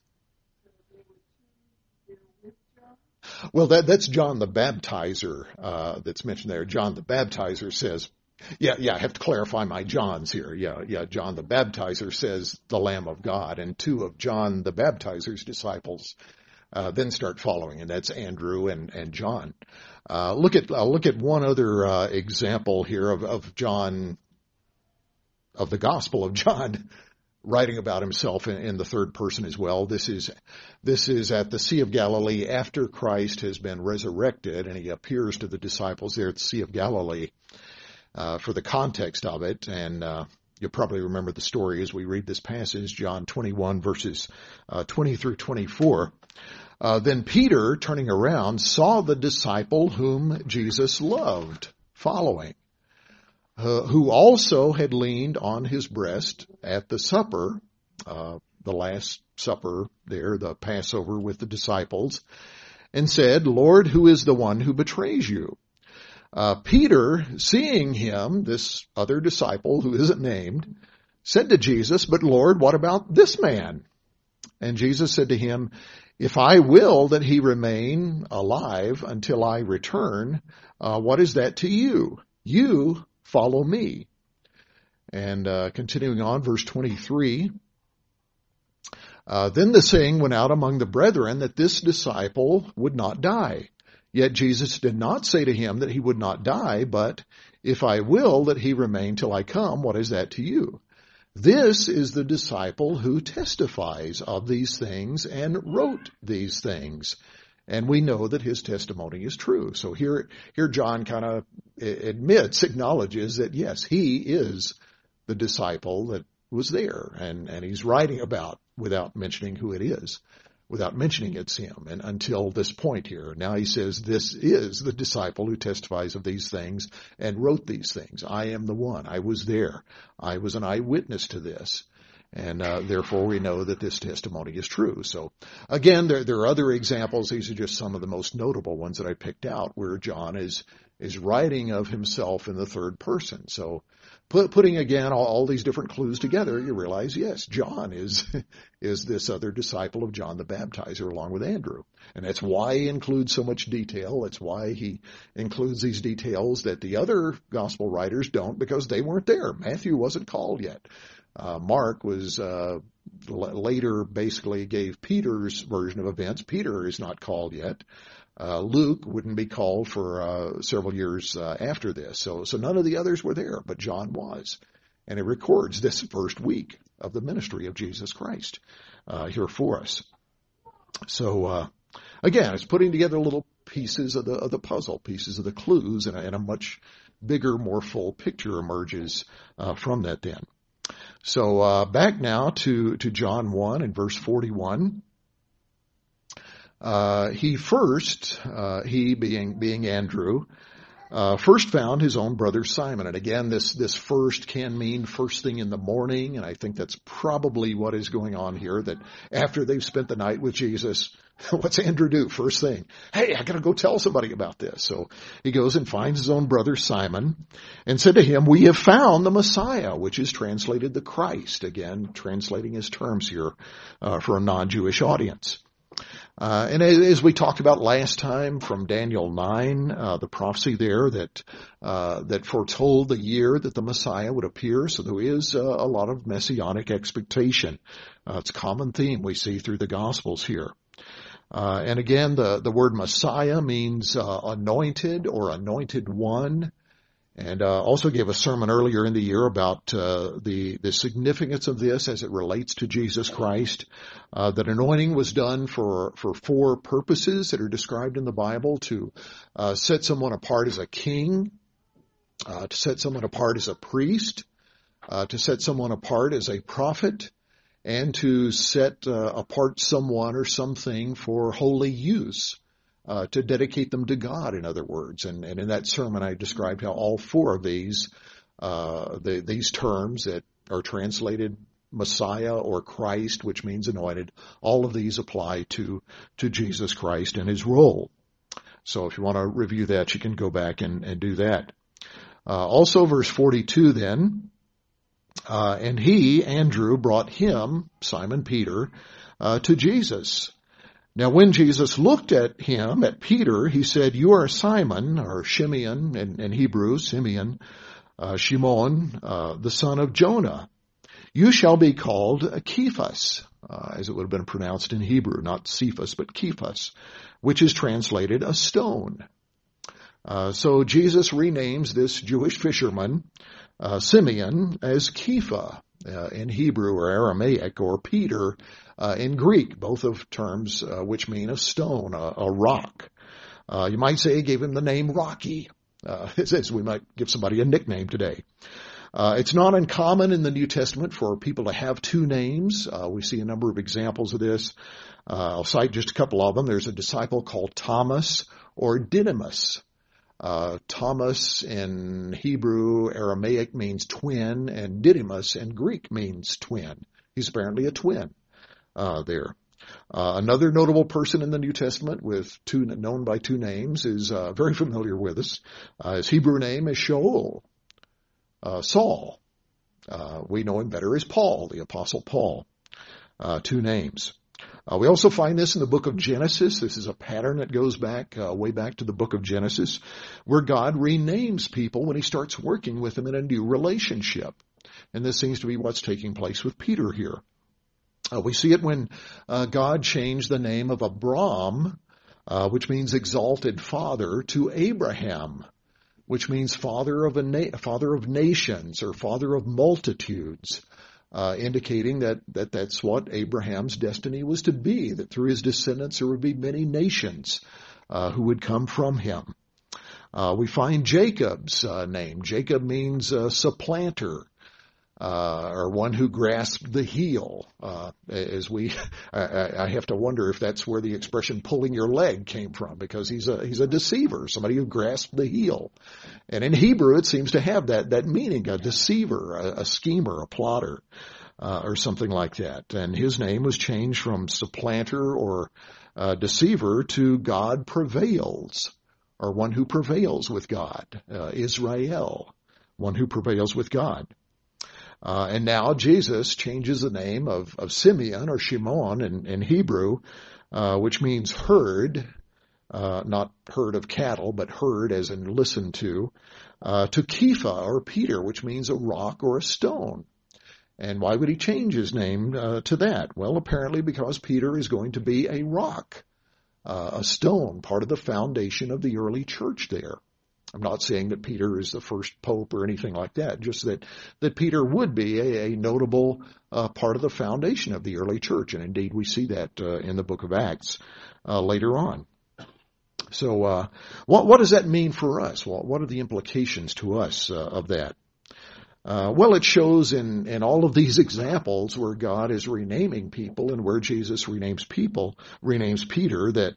S1: Well, that's John the Baptizer that's mentioned there. John the Baptizer says, I have to clarify my Johns here. Yeah, John the Baptizer says the Lamb of God, and two of John the Baptizer's disciples then start following, and that's Andrew and John. Look at one other example here of John, of the Gospel of John, writing about himself in the third person as well. This is at the Sea of Galilee after Christ has been resurrected, and he appears to the disciples there at the Sea of Galilee for the context of it. And you'll probably remember the story as we read this passage, John 21, verses 20 through 24. Then Peter, turning around, saw the disciple whom Jesus loved following, who also had leaned on his breast at the supper, the Last Supper there, the Passover with the disciples, and said, Lord, who is the one who betrays you? Peter, seeing him, this other disciple who isn't named, said to Jesus, but Lord, what about this man? And Jesus said to him, if I will that he remain alive until I return, what is that to you? You follow me. And continuing on, verse 23, then the saying went out among the brethren that this disciple would not die. Yet Jesus did not say to him that he would not die, but if I will that he remain till I come, what is that to you? This is the disciple who testifies of these things and wrote these things. And we know that his testimony is true. So here John kind of acknowledges that, yes, he is the disciple that was there. And he's writing about without mentioning who it is, without mentioning it's him. And until this point here, now he says, this is the disciple who testifies of these things and wrote these things. I am the one. I was there. I was an eyewitness to this. And therefore, we know that this testimony is true. So, again, there are other examples. These are just some of the most notable ones that I picked out, where John is writing of himself in the third person. So, Putting again all these different clues together, you realize, yes, John is this other disciple of John the Baptizer along with Andrew. And that's why he includes so much detail. That's why he includes these details that the other gospel writers don't, because they weren't there. Matthew wasn't called yet. Mark was later basically gave Peter's version of events. Peter is not called yet. Luke wouldn't be called for several years after this. So none of the others were there, but John was. And it records this first week of the ministry of Jesus Christ here for us. So again, it's putting together little pieces of the puzzle, pieces of the clues, and a much bigger, more full picture emerges from that then. So back now to John 1 and verse 41. He being Andrew, first found his own brother Simon. And again, this first can mean first thing in the morning. And I think that's probably what is going on here, that after they've spent the night with Jesus, what's Andrew do? First thing, hey, I got to go tell somebody about this. So he goes and finds his own brother Simon and said to him, we have found the Messiah, which is translated the Christ. Again, translating his terms here for a non-Jewish audience. And as we talked about last time from Daniel 9, the prophecy there that foretold the year that the Messiah would appear. So there is a lot of messianic expectation. It's a common theme we see through the Gospels here. And again, the word Messiah means anointed or anointed one. And also gave a sermon earlier in the year about the significance of this as it relates to Jesus Christ. That anointing was done for four purposes that are described in the Bible: to set someone apart as a king, to set someone apart as a priest, to set someone apart as a prophet, and to set apart someone or something for holy use. To dedicate them to God, in other words. And in that sermon, I described how all four of these terms that are translated Messiah or Christ, which means anointed, all of these apply to Jesus Christ and his role. So if you want to review that, you can go back and do that. Also, verse 42 then, and he, Andrew, brought him, Simon Peter, to Jesus. Now, when Jesus looked at him, at Peter, he said, you are Simon, or Shimeon in Hebrew, Simeon, Shimon, the son of Jonah. You shall be called Cephas, as it would have been pronounced in Hebrew, not Cephas, but Cephas, which is translated a stone. So Jesus renames this Jewish fisherman, Simeon, as Kepha in Hebrew or Aramaic, or Peter in Greek, both of terms which mean a stone, a rock. You might say he gave him the name Rocky, as we might give somebody a nickname today. It's not uncommon in the New Testament for people to have two names. We see a number of examples of this. I'll cite just a couple of them. There's a disciple called Thomas or Didymus. Thomas in Hebrew, Aramaic means twin, and Didymus in Greek means twin. He's apparently a twin there. Another notable person in the New Testament with known by two names is very familiar with us. His Hebrew name is Shaul, Saul. We know him better as Paul, the Apostle Paul. Two names. We also find this in the book of Genesis. This is a pattern that goes back, way back to the book of Genesis, where God renames people when he starts working with them in a new relationship. And this seems to be what's taking place with Peter here. We see it when God changed the name of Abram, which means exalted father, to Abraham, which means father of nations or father of multitudes. Indicating that's what Abraham's destiny was to be, that through his descendants there would be many nations who would come from him. We find Jacob's name. Jacob means supplanter, or one who grasped the heel. I have to wonder if that's where the expression "pulling your leg" came from, because he's a deceiver, somebody who grasped the heel. And in Hebrew, it seems to have that meaning: a deceiver, a schemer, a plotter, or something like that. And his name was changed from supplanter or deceiver to God prevails, or one who prevails with God, Israel. one who prevails with God. And now Jesus changes the name of Simeon or Shimon in Hebrew, which means herd, not herd of cattle, but herd as in listen to Kepha or Peter, which means a rock or a stone. And why would he change his name to that? Well, apparently because Peter is going to be a rock, a stone, part of the foundation of the early church there. I'm not saying that Peter is the first pope or anything like that, just that Peter would be a notable part of the foundation of the early church. And indeed, we see that in the book of Acts later on. So what does that mean for us? Well, what are the implications to us of that? Well, it shows in all of these examples where God is renaming people and where Jesus renames Peter, that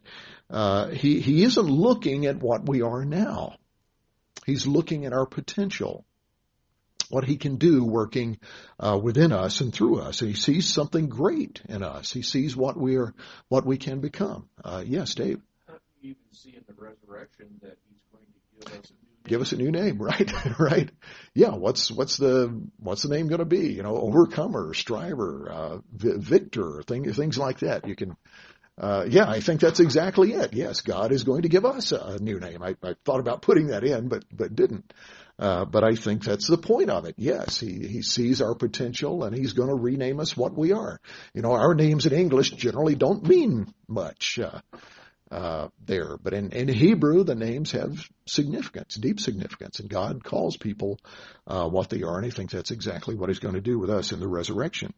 S1: he isn't looking at what we are now. He's looking at our potential, what he can do working within us and through us. And he sees something great in us. He sees what we can become. Yes, Dave.
S2: You can see in the resurrection that he's going to
S1: give us a new name, right? Right. Yeah. What's the name going to be? Overcomer, striver, victor, things like that. You can. I think that's exactly it. Yes, God is going to give us a new name. I thought about putting that in, but didn't. But I think that's the point of it. Yes, he sees our potential and he's going to rename us what we are. Our names in English generally don't mean much there, but in Hebrew, the names have significance, deep significance, and God calls people what they are, and I think that's exactly what he's going to do with us in the resurrection.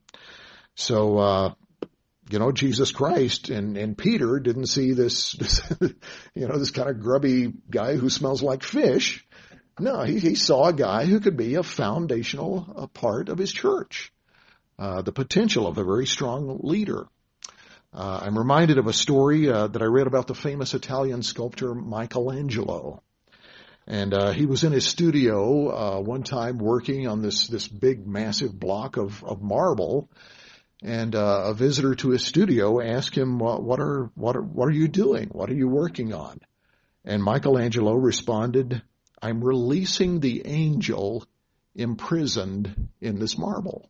S1: So, Jesus Christ and Peter didn't see this this kind of grubby guy who smells like fish. No, he saw a guy who could be a foundational part of his church, the potential of a very strong leader. I'm reminded of a story that I read about the famous Italian sculptor Michelangelo. And he was in his studio one time working on this big, massive block of marble. And a visitor to his studio asked him, what are you doing? What are you working on? And Michelangelo responded, I'm releasing the angel imprisoned in this marble.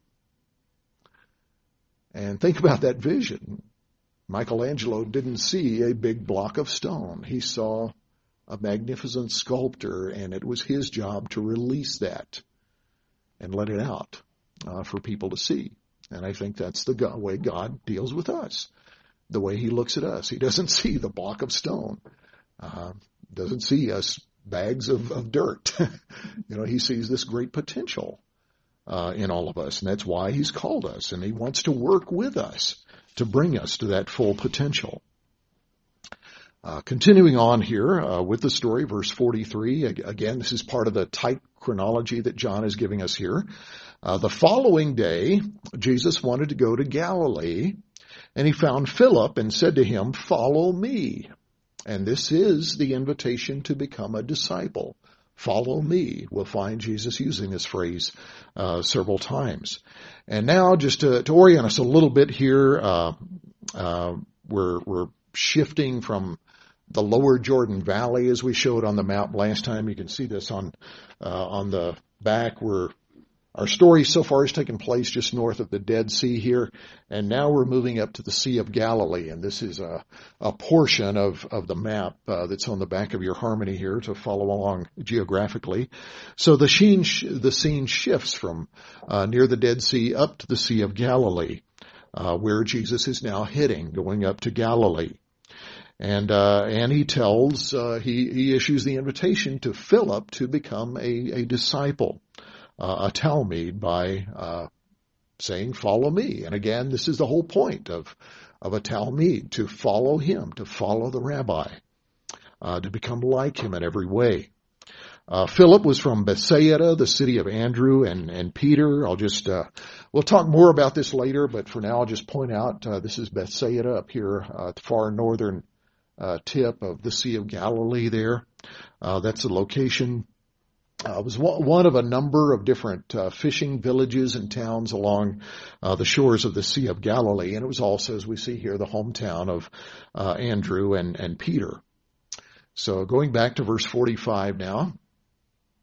S1: And think about that vision. Michelangelo didn't see a big block of stone. He saw a magnificent sculptor, and it was his job to release that and let it out for people to see. And I think that's the way God deals with us, the way he looks at us. He doesn't see the block of stone, doesn't see us bags of dirt. He sees this great potential in all of us, and that's why he's called us, and he wants to work with us to bring us to that full potential. Continuing on here with the story, verse 43, again, this is part of the tight chronology that John is giving us here. The following day, Jesus wanted to go to Galilee, and he found Philip and said to him, follow me. And this is the invitation to become a disciple. Follow me. We'll find Jesus using this phrase several times. And now, just to orient us a little bit here, we're shifting from the lower Jordan Valley, as we showed on the map last time. You can see this on the back, where our story so far has taken place just north of the Dead Sea here, and now we're moving up to the Sea of Galilee, and this is a portion of the map that's on the back of your Harmony here to follow along geographically. So the scene shifts from near the Dead Sea up to the Sea of Galilee, where Jesus is now heading, going up to Galilee. And he tells, he issues the invitation to Philip to become a disciple, a talmid, by saying, follow me. And again, this is the whole point of a talmid, to follow him, to follow the rabbi, to become like him in every way. Philip was from Bethsaida, the city of Andrew and Peter. We'll talk more about this later, but for now I'll just point out, this is Bethsaida up here at the far northern tip of the Sea of Galilee there. That's the location. It was one of a number of different fishing villages and towns along the shores of the Sea of Galilee, and it was also, as we see here, the hometown of Andrew and Peter. So going back to verse 45 now.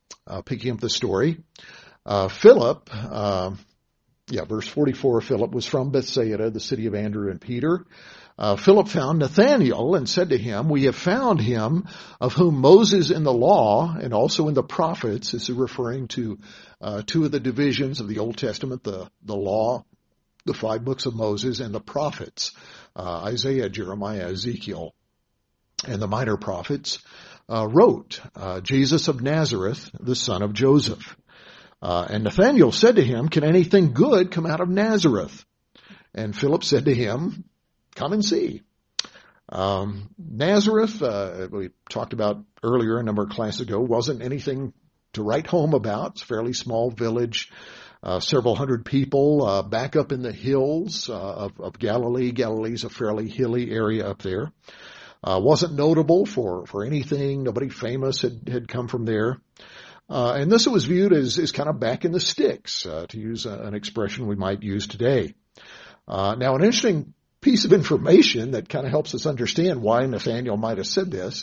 S1: picking up the story, Philip, verse 44, Philip was from Bethsaida, the city of Andrew and Peter. Philip found Nathanael and said to him, "We have found him of whom Moses in the law and also in the prophets," this is referring to two of the divisions of the Old Testament, the law, the 5 books of Moses, and the prophets, Isaiah, Jeremiah, Ezekiel, and the minor prophets, wrote, Jesus of Nazareth, the son of Joseph. And Nathanael said to him, "Can anything good come out of Nazareth?" And Philip said to him, "Come and see." Nazareth, we talked about earlier a number of classes ago, wasn't anything to write home about. It's a fairly small village, several hundred people, back up in the hills of Galilee. Galilee's a fairly hilly area up there. Wasn't notable for anything. Nobody famous had come from there. And this was viewed as kind of back in the sticks, to use an expression we might use today. Now, an interesting piece of information that kind of helps us understand why Nathanael might have said this.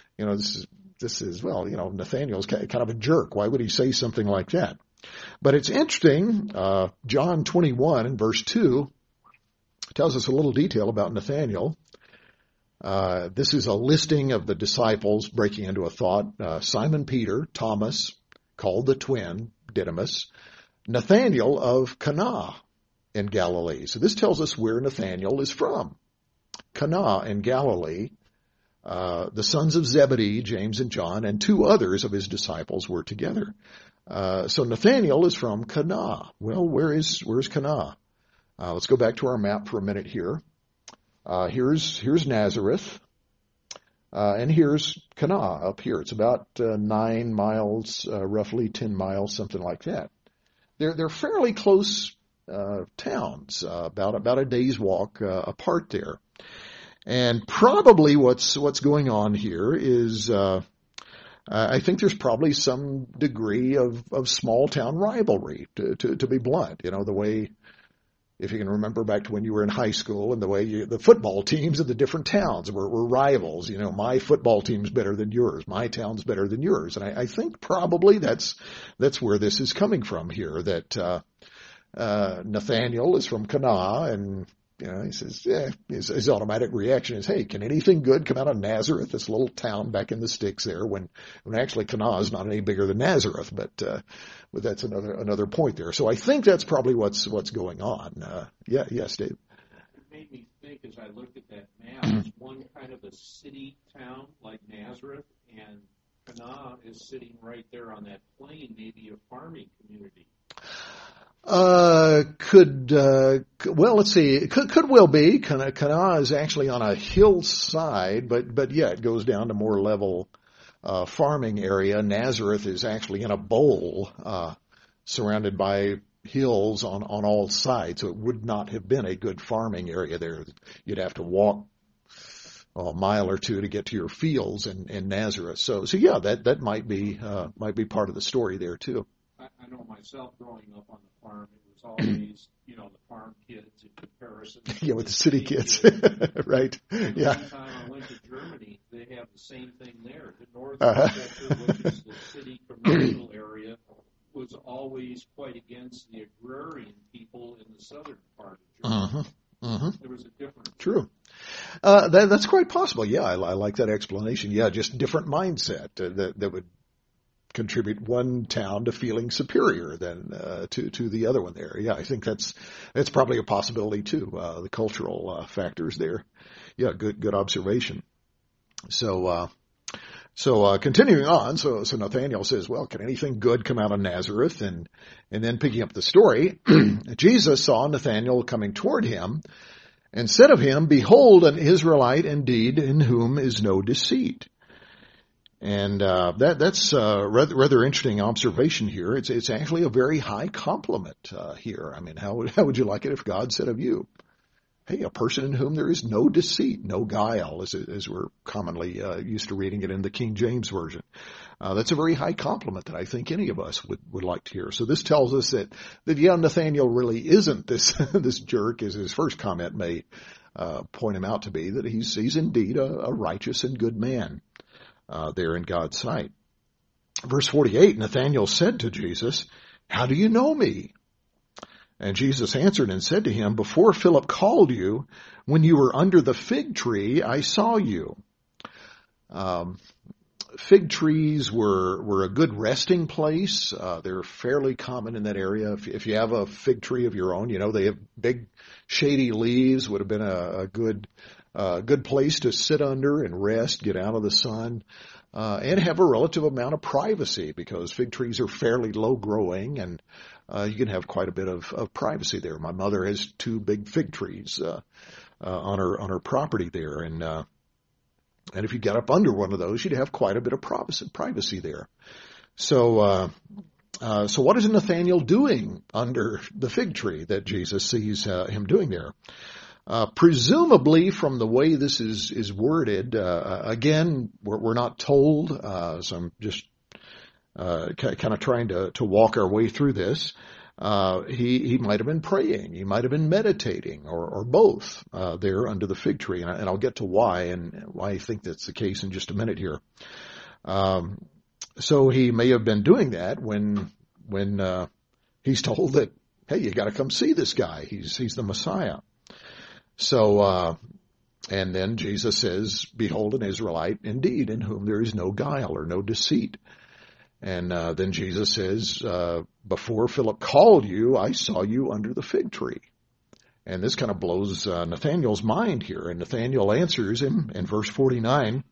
S1: Nathanael's kind of a jerk. Why would he say something like that? But it's interesting. John 21 and verse 2 tells us a little detail about Nathanael. This is a listing of the disciples breaking into a thought. Simon Peter, Thomas, called the twin, Didymus, Nathanael of Cana in Galilee. So this tells us where Nathanael is from. Cana in Galilee. The sons of Zebedee, James and John, and 2 others of his disciples were together. So Nathanael is from Cana. Well, where's Cana? Let's go back to our map for a minute here. Here's Nazareth, and here's Cana up here. It's about 9 miles, roughly 10 miles, something like that. They're fairly close towns, about a day's walk apart there. And probably what's going on here is I think there's probably some degree of small town rivalry, to be blunt. The way, if you can remember back to when you were in high school, and the way the football teams of the different towns were rivals. My football team's better than yours. My town's better than yours. And I think probably that's where this is coming from here, that Nathanael is from Cana, and he says, his automatic reaction is, "Hey, can anything good come out of Nazareth, this little town back in the sticks there?" When actually Cana is not any bigger than Nazareth, but that's another point there. So I think that's probably what's going on. Yes, Dave.
S2: It made me think as I looked at that map, is one kind of a city town like Nazareth, and Cana is sitting right there on that plain, maybe a farming community.
S1: Let's see. It could well be. Cana is actually on a hillside, but yeah, it goes down to more level farming area. Nazareth is actually in a bowl, surrounded by hills on all sides, so it would not have been a good farming area there. You'd have to walk a mile or two to get to your fields in Nazareth. So yeah, that might be part of the story there too.
S2: I know myself growing up on the farm, it was always, the farm kids in comparison.
S1: Yeah, with the city kids. Right. Yeah.
S2: One time I went to Germany, they have the same thing there. The northern sector, which is the city commercial area, was always quite against the agrarian people in the southern part of Germany. There was a difference.
S1: True. That's quite possible. Yeah, I like that explanation. Yeah, just different mindset that would contribute one town to feeling superior than to the other one there. Yeah, I think that's probably a possibility too. The cultural factors there. Yeah, good observation. So continuing on, so Nathanael says, "Well, can anything good come out of Nazareth?" And then picking up the story, Jesus saw Nathanael coming toward him and said of him, "Behold, an Israelite indeed, in whom is no deceit." And that's rather interesting observation here. It's actually a very high compliment here. I mean, how would you like it if God said of you, "Hey, a person in whom there is no deceit, no guile," as we're commonly used to reading it in the King James Version. That's a very high compliment that I think any of us would like to hear. So this tells us that Nathanael really isn't this this jerk, as his first comment may point him out to be, that he's indeed a righteous and good man there in God's sight. Verse 48, Nathanael said to Jesus, "How do you know me?" And Jesus answered and said to him, "Before Philip called you, when you were under the fig tree, I saw you." Fig trees were a good resting place. They're fairly common in that area. If you have a fig tree of your own, they have big shady leaves, would have been a good place to sit under and rest, get out of the sun, and have a relative amount of privacy, because fig trees are fairly low growing, and you can have quite a bit of privacy there. My mother has 2 big fig trees on her property there, and if you got up under one of those, you'd have quite a bit of privacy there. So what is Nathanael doing under the fig tree that Jesus sees him doing there? Presumably, from the way this is worded, again, we're not told, so I'm just kind of trying to walk our way through this. He might have been praying, he might have been meditating, or both there under the fig tree, and I'll get to why I think that's the case in just a minute here. So he may have been doing that when he's told that, hey, you got to come see this guy. He's the Messiah. So, and then Jesus says, "Behold, an Israelite indeed, in whom there is no guile or no deceit." And then Jesus says, "Before Philip called you, I saw you under the fig tree." And this kind of blows Nathanael's mind here. And Nathanael answers him in verse 49,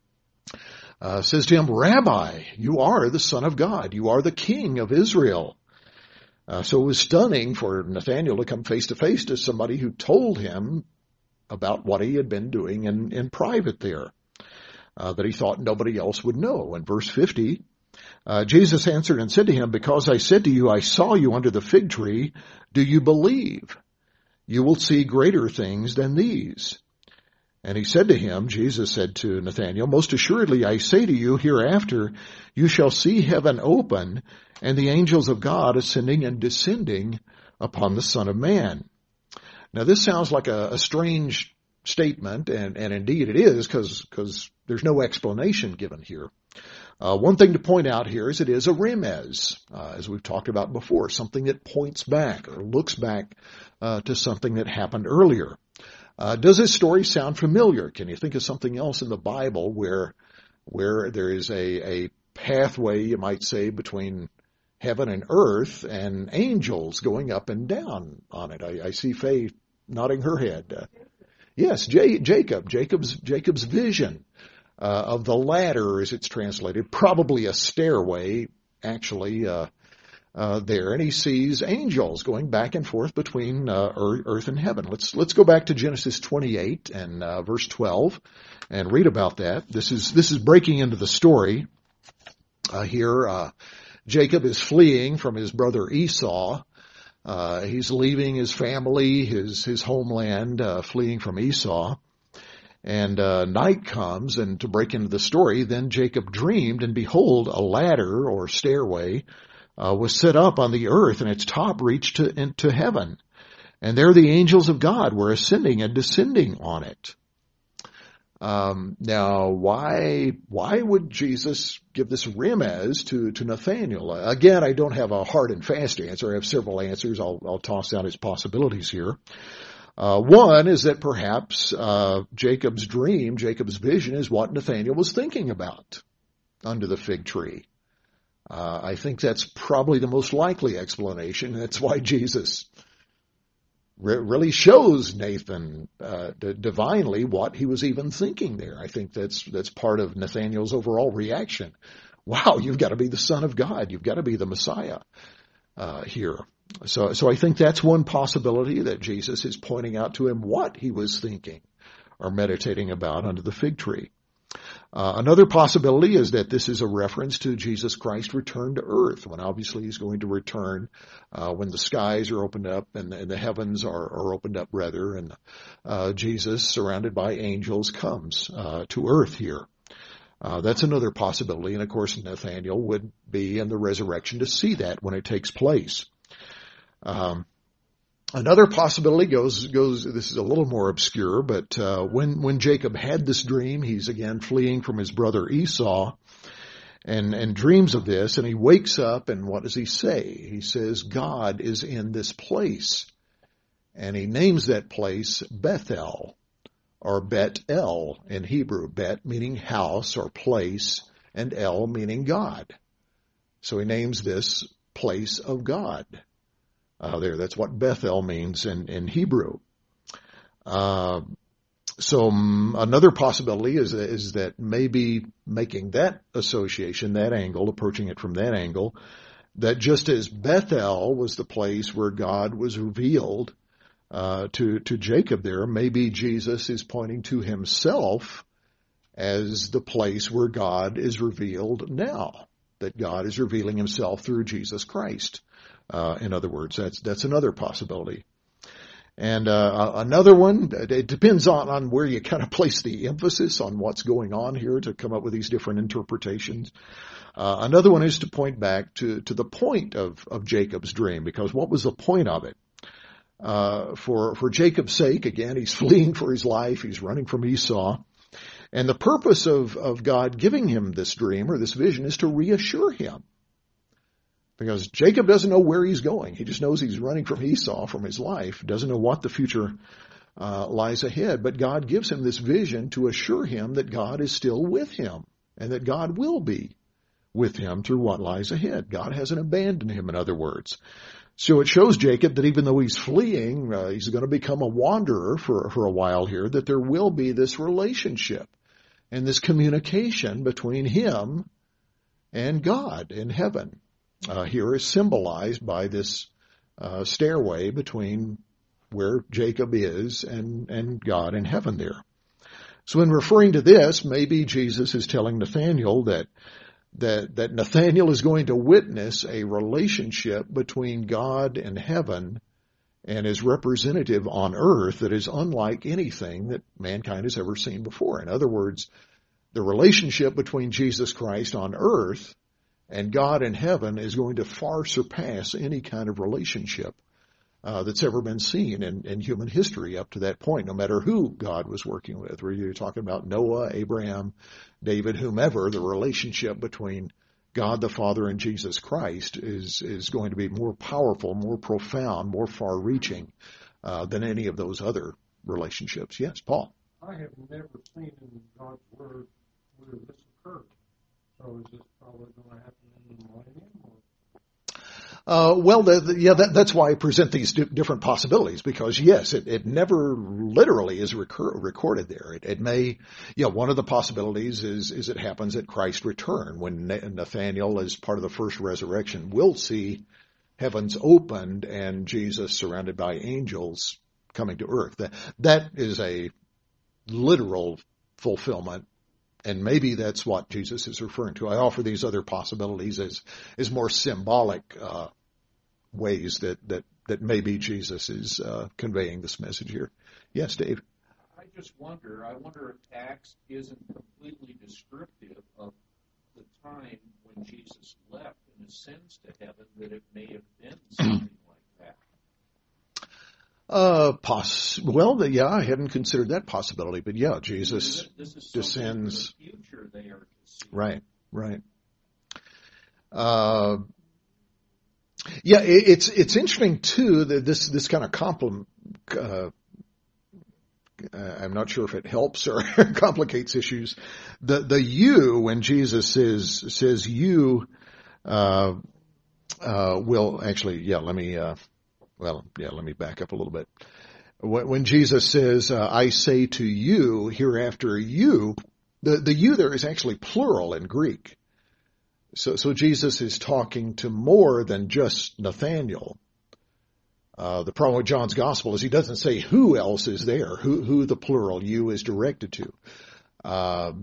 S1: says to him, "Rabbi, you are the Son of God. You are the King of Israel." So it was stunning for Nathanael to come face to face to somebody who told him about what he had been doing in private there, that he thought nobody else would know. In verse 50, Jesus answered and said to him, "Because I said to you, I saw you under the fig tree, do you believe? You will see greater things than these." And he said to him, Jesus said to Nathanael, "Most assuredly I say to you, hereafter you shall see heaven open and the angels of God ascending and descending upon the Son of Man." Now this sounds like a strange statement, and indeed it is, because there's no explanation given here. One thing to point out here is it is a remez, as we've talked about before, something that points back or looks back to something that happened earlier. Does this story sound familiar? Can you think of something else in the Bible where there is a pathway, you might say, between heaven and earth and angels going up and down on it? I see Faye nodding her head. Yes, Jacob's vision of the ladder, as it's translated, probably a stairway, actually, there, and he sees angels going back and forth between earth and heaven. Let's go back to Genesis 28 and verse 12 and read about that. This is breaking into the story here. Jacob is fleeing from his brother Esau. He's leaving his family, his homeland, fleeing from Esau. And night comes, and to break into the story, then Jacob dreamed, and behold, a ladder or stairway was set up on the earth, and its top reached into heaven. And there the angels of God were ascending and descending on it. Now, why would Jesus give this remez to Nathanael? Again, I don't have a hard and fast answer. I have several answers. I'll toss out his possibilities here. One is that perhaps Jacob's dream, Jacob's vision, is what Nathanael was thinking about under the fig tree. I think that's probably the most likely explanation. That's why Jesus really shows Nathan divinely what he was even thinking there. I think that's part of Nathanael's overall reaction. Wow, you've got to be the Son of God. You've got to be the Messiah here. So I think that's one possibility, that Jesus is pointing out to him what he was thinking or meditating about under the fig tree. Another possibility is that this is a reference to Jesus Christ's return to earth, when obviously he's going to return when the skies are opened up and the heavens are opened up, rather, and Jesus, surrounded by angels, comes to earth here. That's another possibility, and of course Nathanael would be in the resurrection to see that when it takes place. Another possibility goes, this is a little more obscure, but when Jacob had this dream, he's again fleeing from his brother Esau, and dreams of this, and he wakes up, and what does he say? He says, God is in this place. And he names that place Bethel, or Bet-El in Hebrew. Bet meaning house or place, and El meaning God. So he names this place of God. That's what Bethel means in Hebrew. So another possibility is that maybe making that association, that angle, approaching it from that angle, that just as Bethel was the place where God was revealed to Jacob there, maybe Jesus is pointing to himself as the place where God is revealed now, that God is revealing himself through Jesus Christ. In other words, that's another possibility. And another one, it depends on where you kind of place the emphasis on what's going on here to come up with these different interpretations. Another one is to point back to the point of Jacob's dream, because what was the point of it? For Jacob's sake, again, he's fleeing for his life, he's running from Esau. And the purpose of God giving him this dream or this vision is to reassure him. Because Jacob doesn't know where he's going. He just knows he's running from Esau, from his life, doesn't know what the future lies ahead. But God gives him this vision to assure him that God is still with him and that God will be with him through what lies ahead. God hasn't abandoned him, in other words. So it shows Jacob that even though he's fleeing, he's going to become a wanderer for a while here, that there will be this relationship and this communication between him and God in heaven. Here is symbolized by this stairway between where Jacob is and God in heaven there. So in referring to this, maybe Jesus is telling Nathanael that Nathanael is going to witness a relationship between God and heaven and his representative on earth that is unlike anything that mankind has ever seen before. In other words, the relationship between Jesus Christ on earth and God in heaven is going to far surpass any kind of relationship that's ever been seen in human history up to that point, no matter who God was working with. Whether you're talking about Noah, Abraham, David, whomever, the relationship between God the Father and Jesus Christ is going to be more powerful, more profound, more far-reaching than any of those other relationships. Yes, Paul.
S4: I have never seen in God's Word where this occurred. So is this probably going to happen in the millennium?
S1: That's why I present these different possibilities, because yes, it never literally is recorded there. It may, one of the possibilities is it happens at Christ's return when Nathanael, as part of the first resurrection, will see heavens opened and Jesus surrounded by angels coming to earth. That is a literal fulfillment. And maybe that's what Jesus is referring to. I offer these other possibilities as more symbolic ways that maybe Jesus is conveying this message here. Yes, Dave?
S2: I wonder if Acts isn't completely descriptive of the time when Jesus left and ascends to heaven, that it may have been something like that.
S1: I hadn't considered that possibility, but yeah, Jesus descends.
S2: The future they are to see.
S1: Right. It's interesting too that this kind of compliment. I'm not sure if it helps or complicates issues. The you, when Jesus says you, will actually. Let me back up a little bit. When Jesus says, I say to you, hereafter you, the you there is actually plural in Greek. So Jesus is talking to more than just Nathanael. The problem with John's gospel is he doesn't say who else is there, who the plural you is directed to. I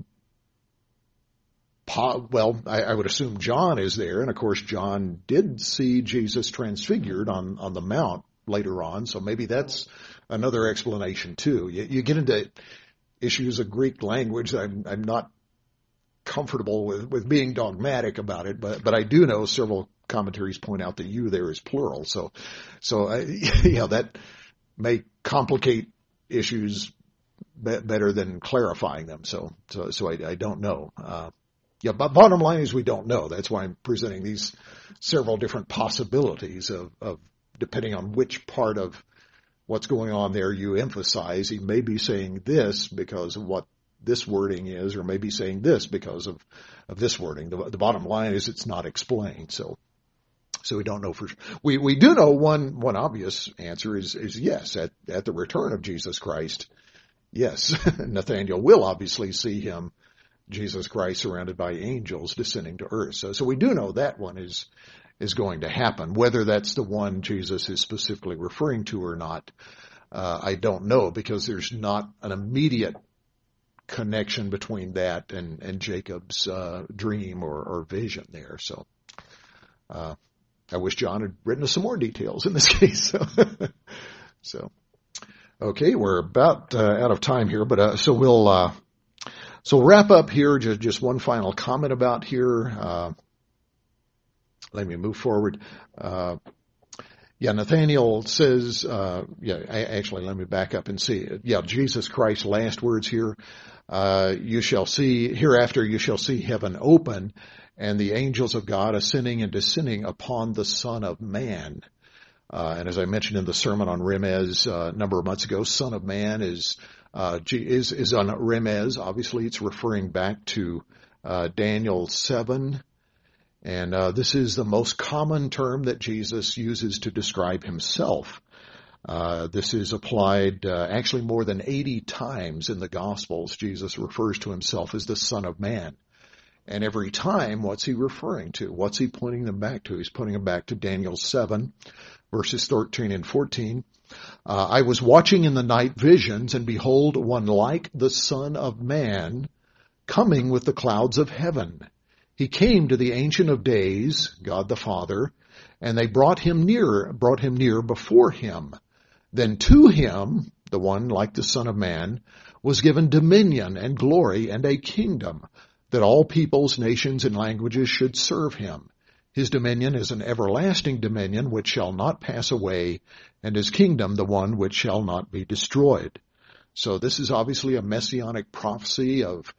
S1: would assume John is there, and of course John did see Jesus transfigured on the Mount later on, so maybe that's another explanation too. You get into issues of Greek language that I'm not comfortable with being dogmatic about it, but I do know several commentaries point out that you there is plural, so that may complicate issues better than clarifying them. So I don't know. Yeah, but bottom line is we don't know. That's why I'm presenting these several different possibilities of depending on which part of what's going on there you emphasize. He may be saying this because of what this wording is, or maybe saying this because of this wording. The bottom line is it's not explained. So we don't know for sure. We do know one obvious answer is yes, at the return of Jesus Christ. Yes, Nathanael will obviously see him, Jesus Christ, surrounded by angels descending to earth. So we do know that one is going to happen. Whether that's the one Jesus is specifically referring to or not, I don't know, because there's not an immediate connection between that and Jacob's dream or vision there. So I wish John had written us some more details in this case. So okay, we're about out of time here, but so we'll wrap up here. Just one final comment about here. Let me move forward. Nathanael says, actually, let me back up and see. Jesus Christ's last words here. Hereafter you shall see heaven open and the angels of God ascending and descending upon the Son of Man. And as I mentioned in the sermon on Remez a number of months ago, Son of Man is on Remez. Obviously, it's referring back to Daniel 7. And this is the most common term that Jesus uses to describe himself. This is applied actually more than 80 times in the Gospels. Jesus refers to himself as the Son of Man. And every time, what's he referring to? What's he pointing them back to? He's pointing them back to Daniel 7, verses 13 and 14. I was watching in the night visions, and behold, one like the Son of Man coming with the clouds of heaven. He came to the Ancient of Days, God the Father, and they brought him near before him. Then to him, the one like the Son of Man, was given dominion and glory and a kingdom, that all peoples, nations, and languages should serve him. His dominion is an everlasting dominion which shall not pass away, and his kingdom the one which shall not be destroyed. So this is obviously a messianic prophecy of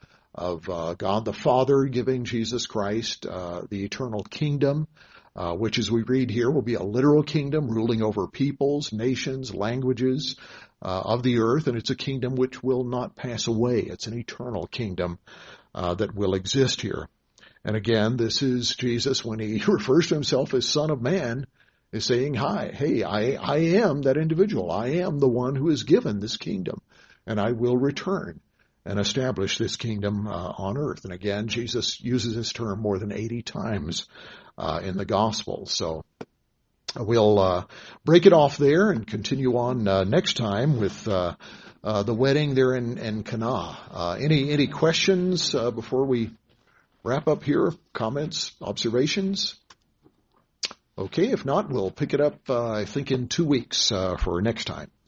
S1: God the Father giving Jesus Christ the eternal kingdom, which, as we read here, will be a literal kingdom ruling over peoples, nations, languages of the earth, and it's a kingdom which will not pass away. It's an eternal kingdom that will exist here. And again, this is Jesus, when he refers to himself as Son of Man, is saying, I am that individual. I am the one who is given this kingdom, and I will return and establish this kingdom on earth. And again, Jesus uses this term more than 80 times in the gospel. So we'll break it off there and continue on next time with the wedding there in Cana. Any questions before we wrap up here? Comments, observations? Okay, if not, we'll pick it up, I think, in 2 weeks for next time.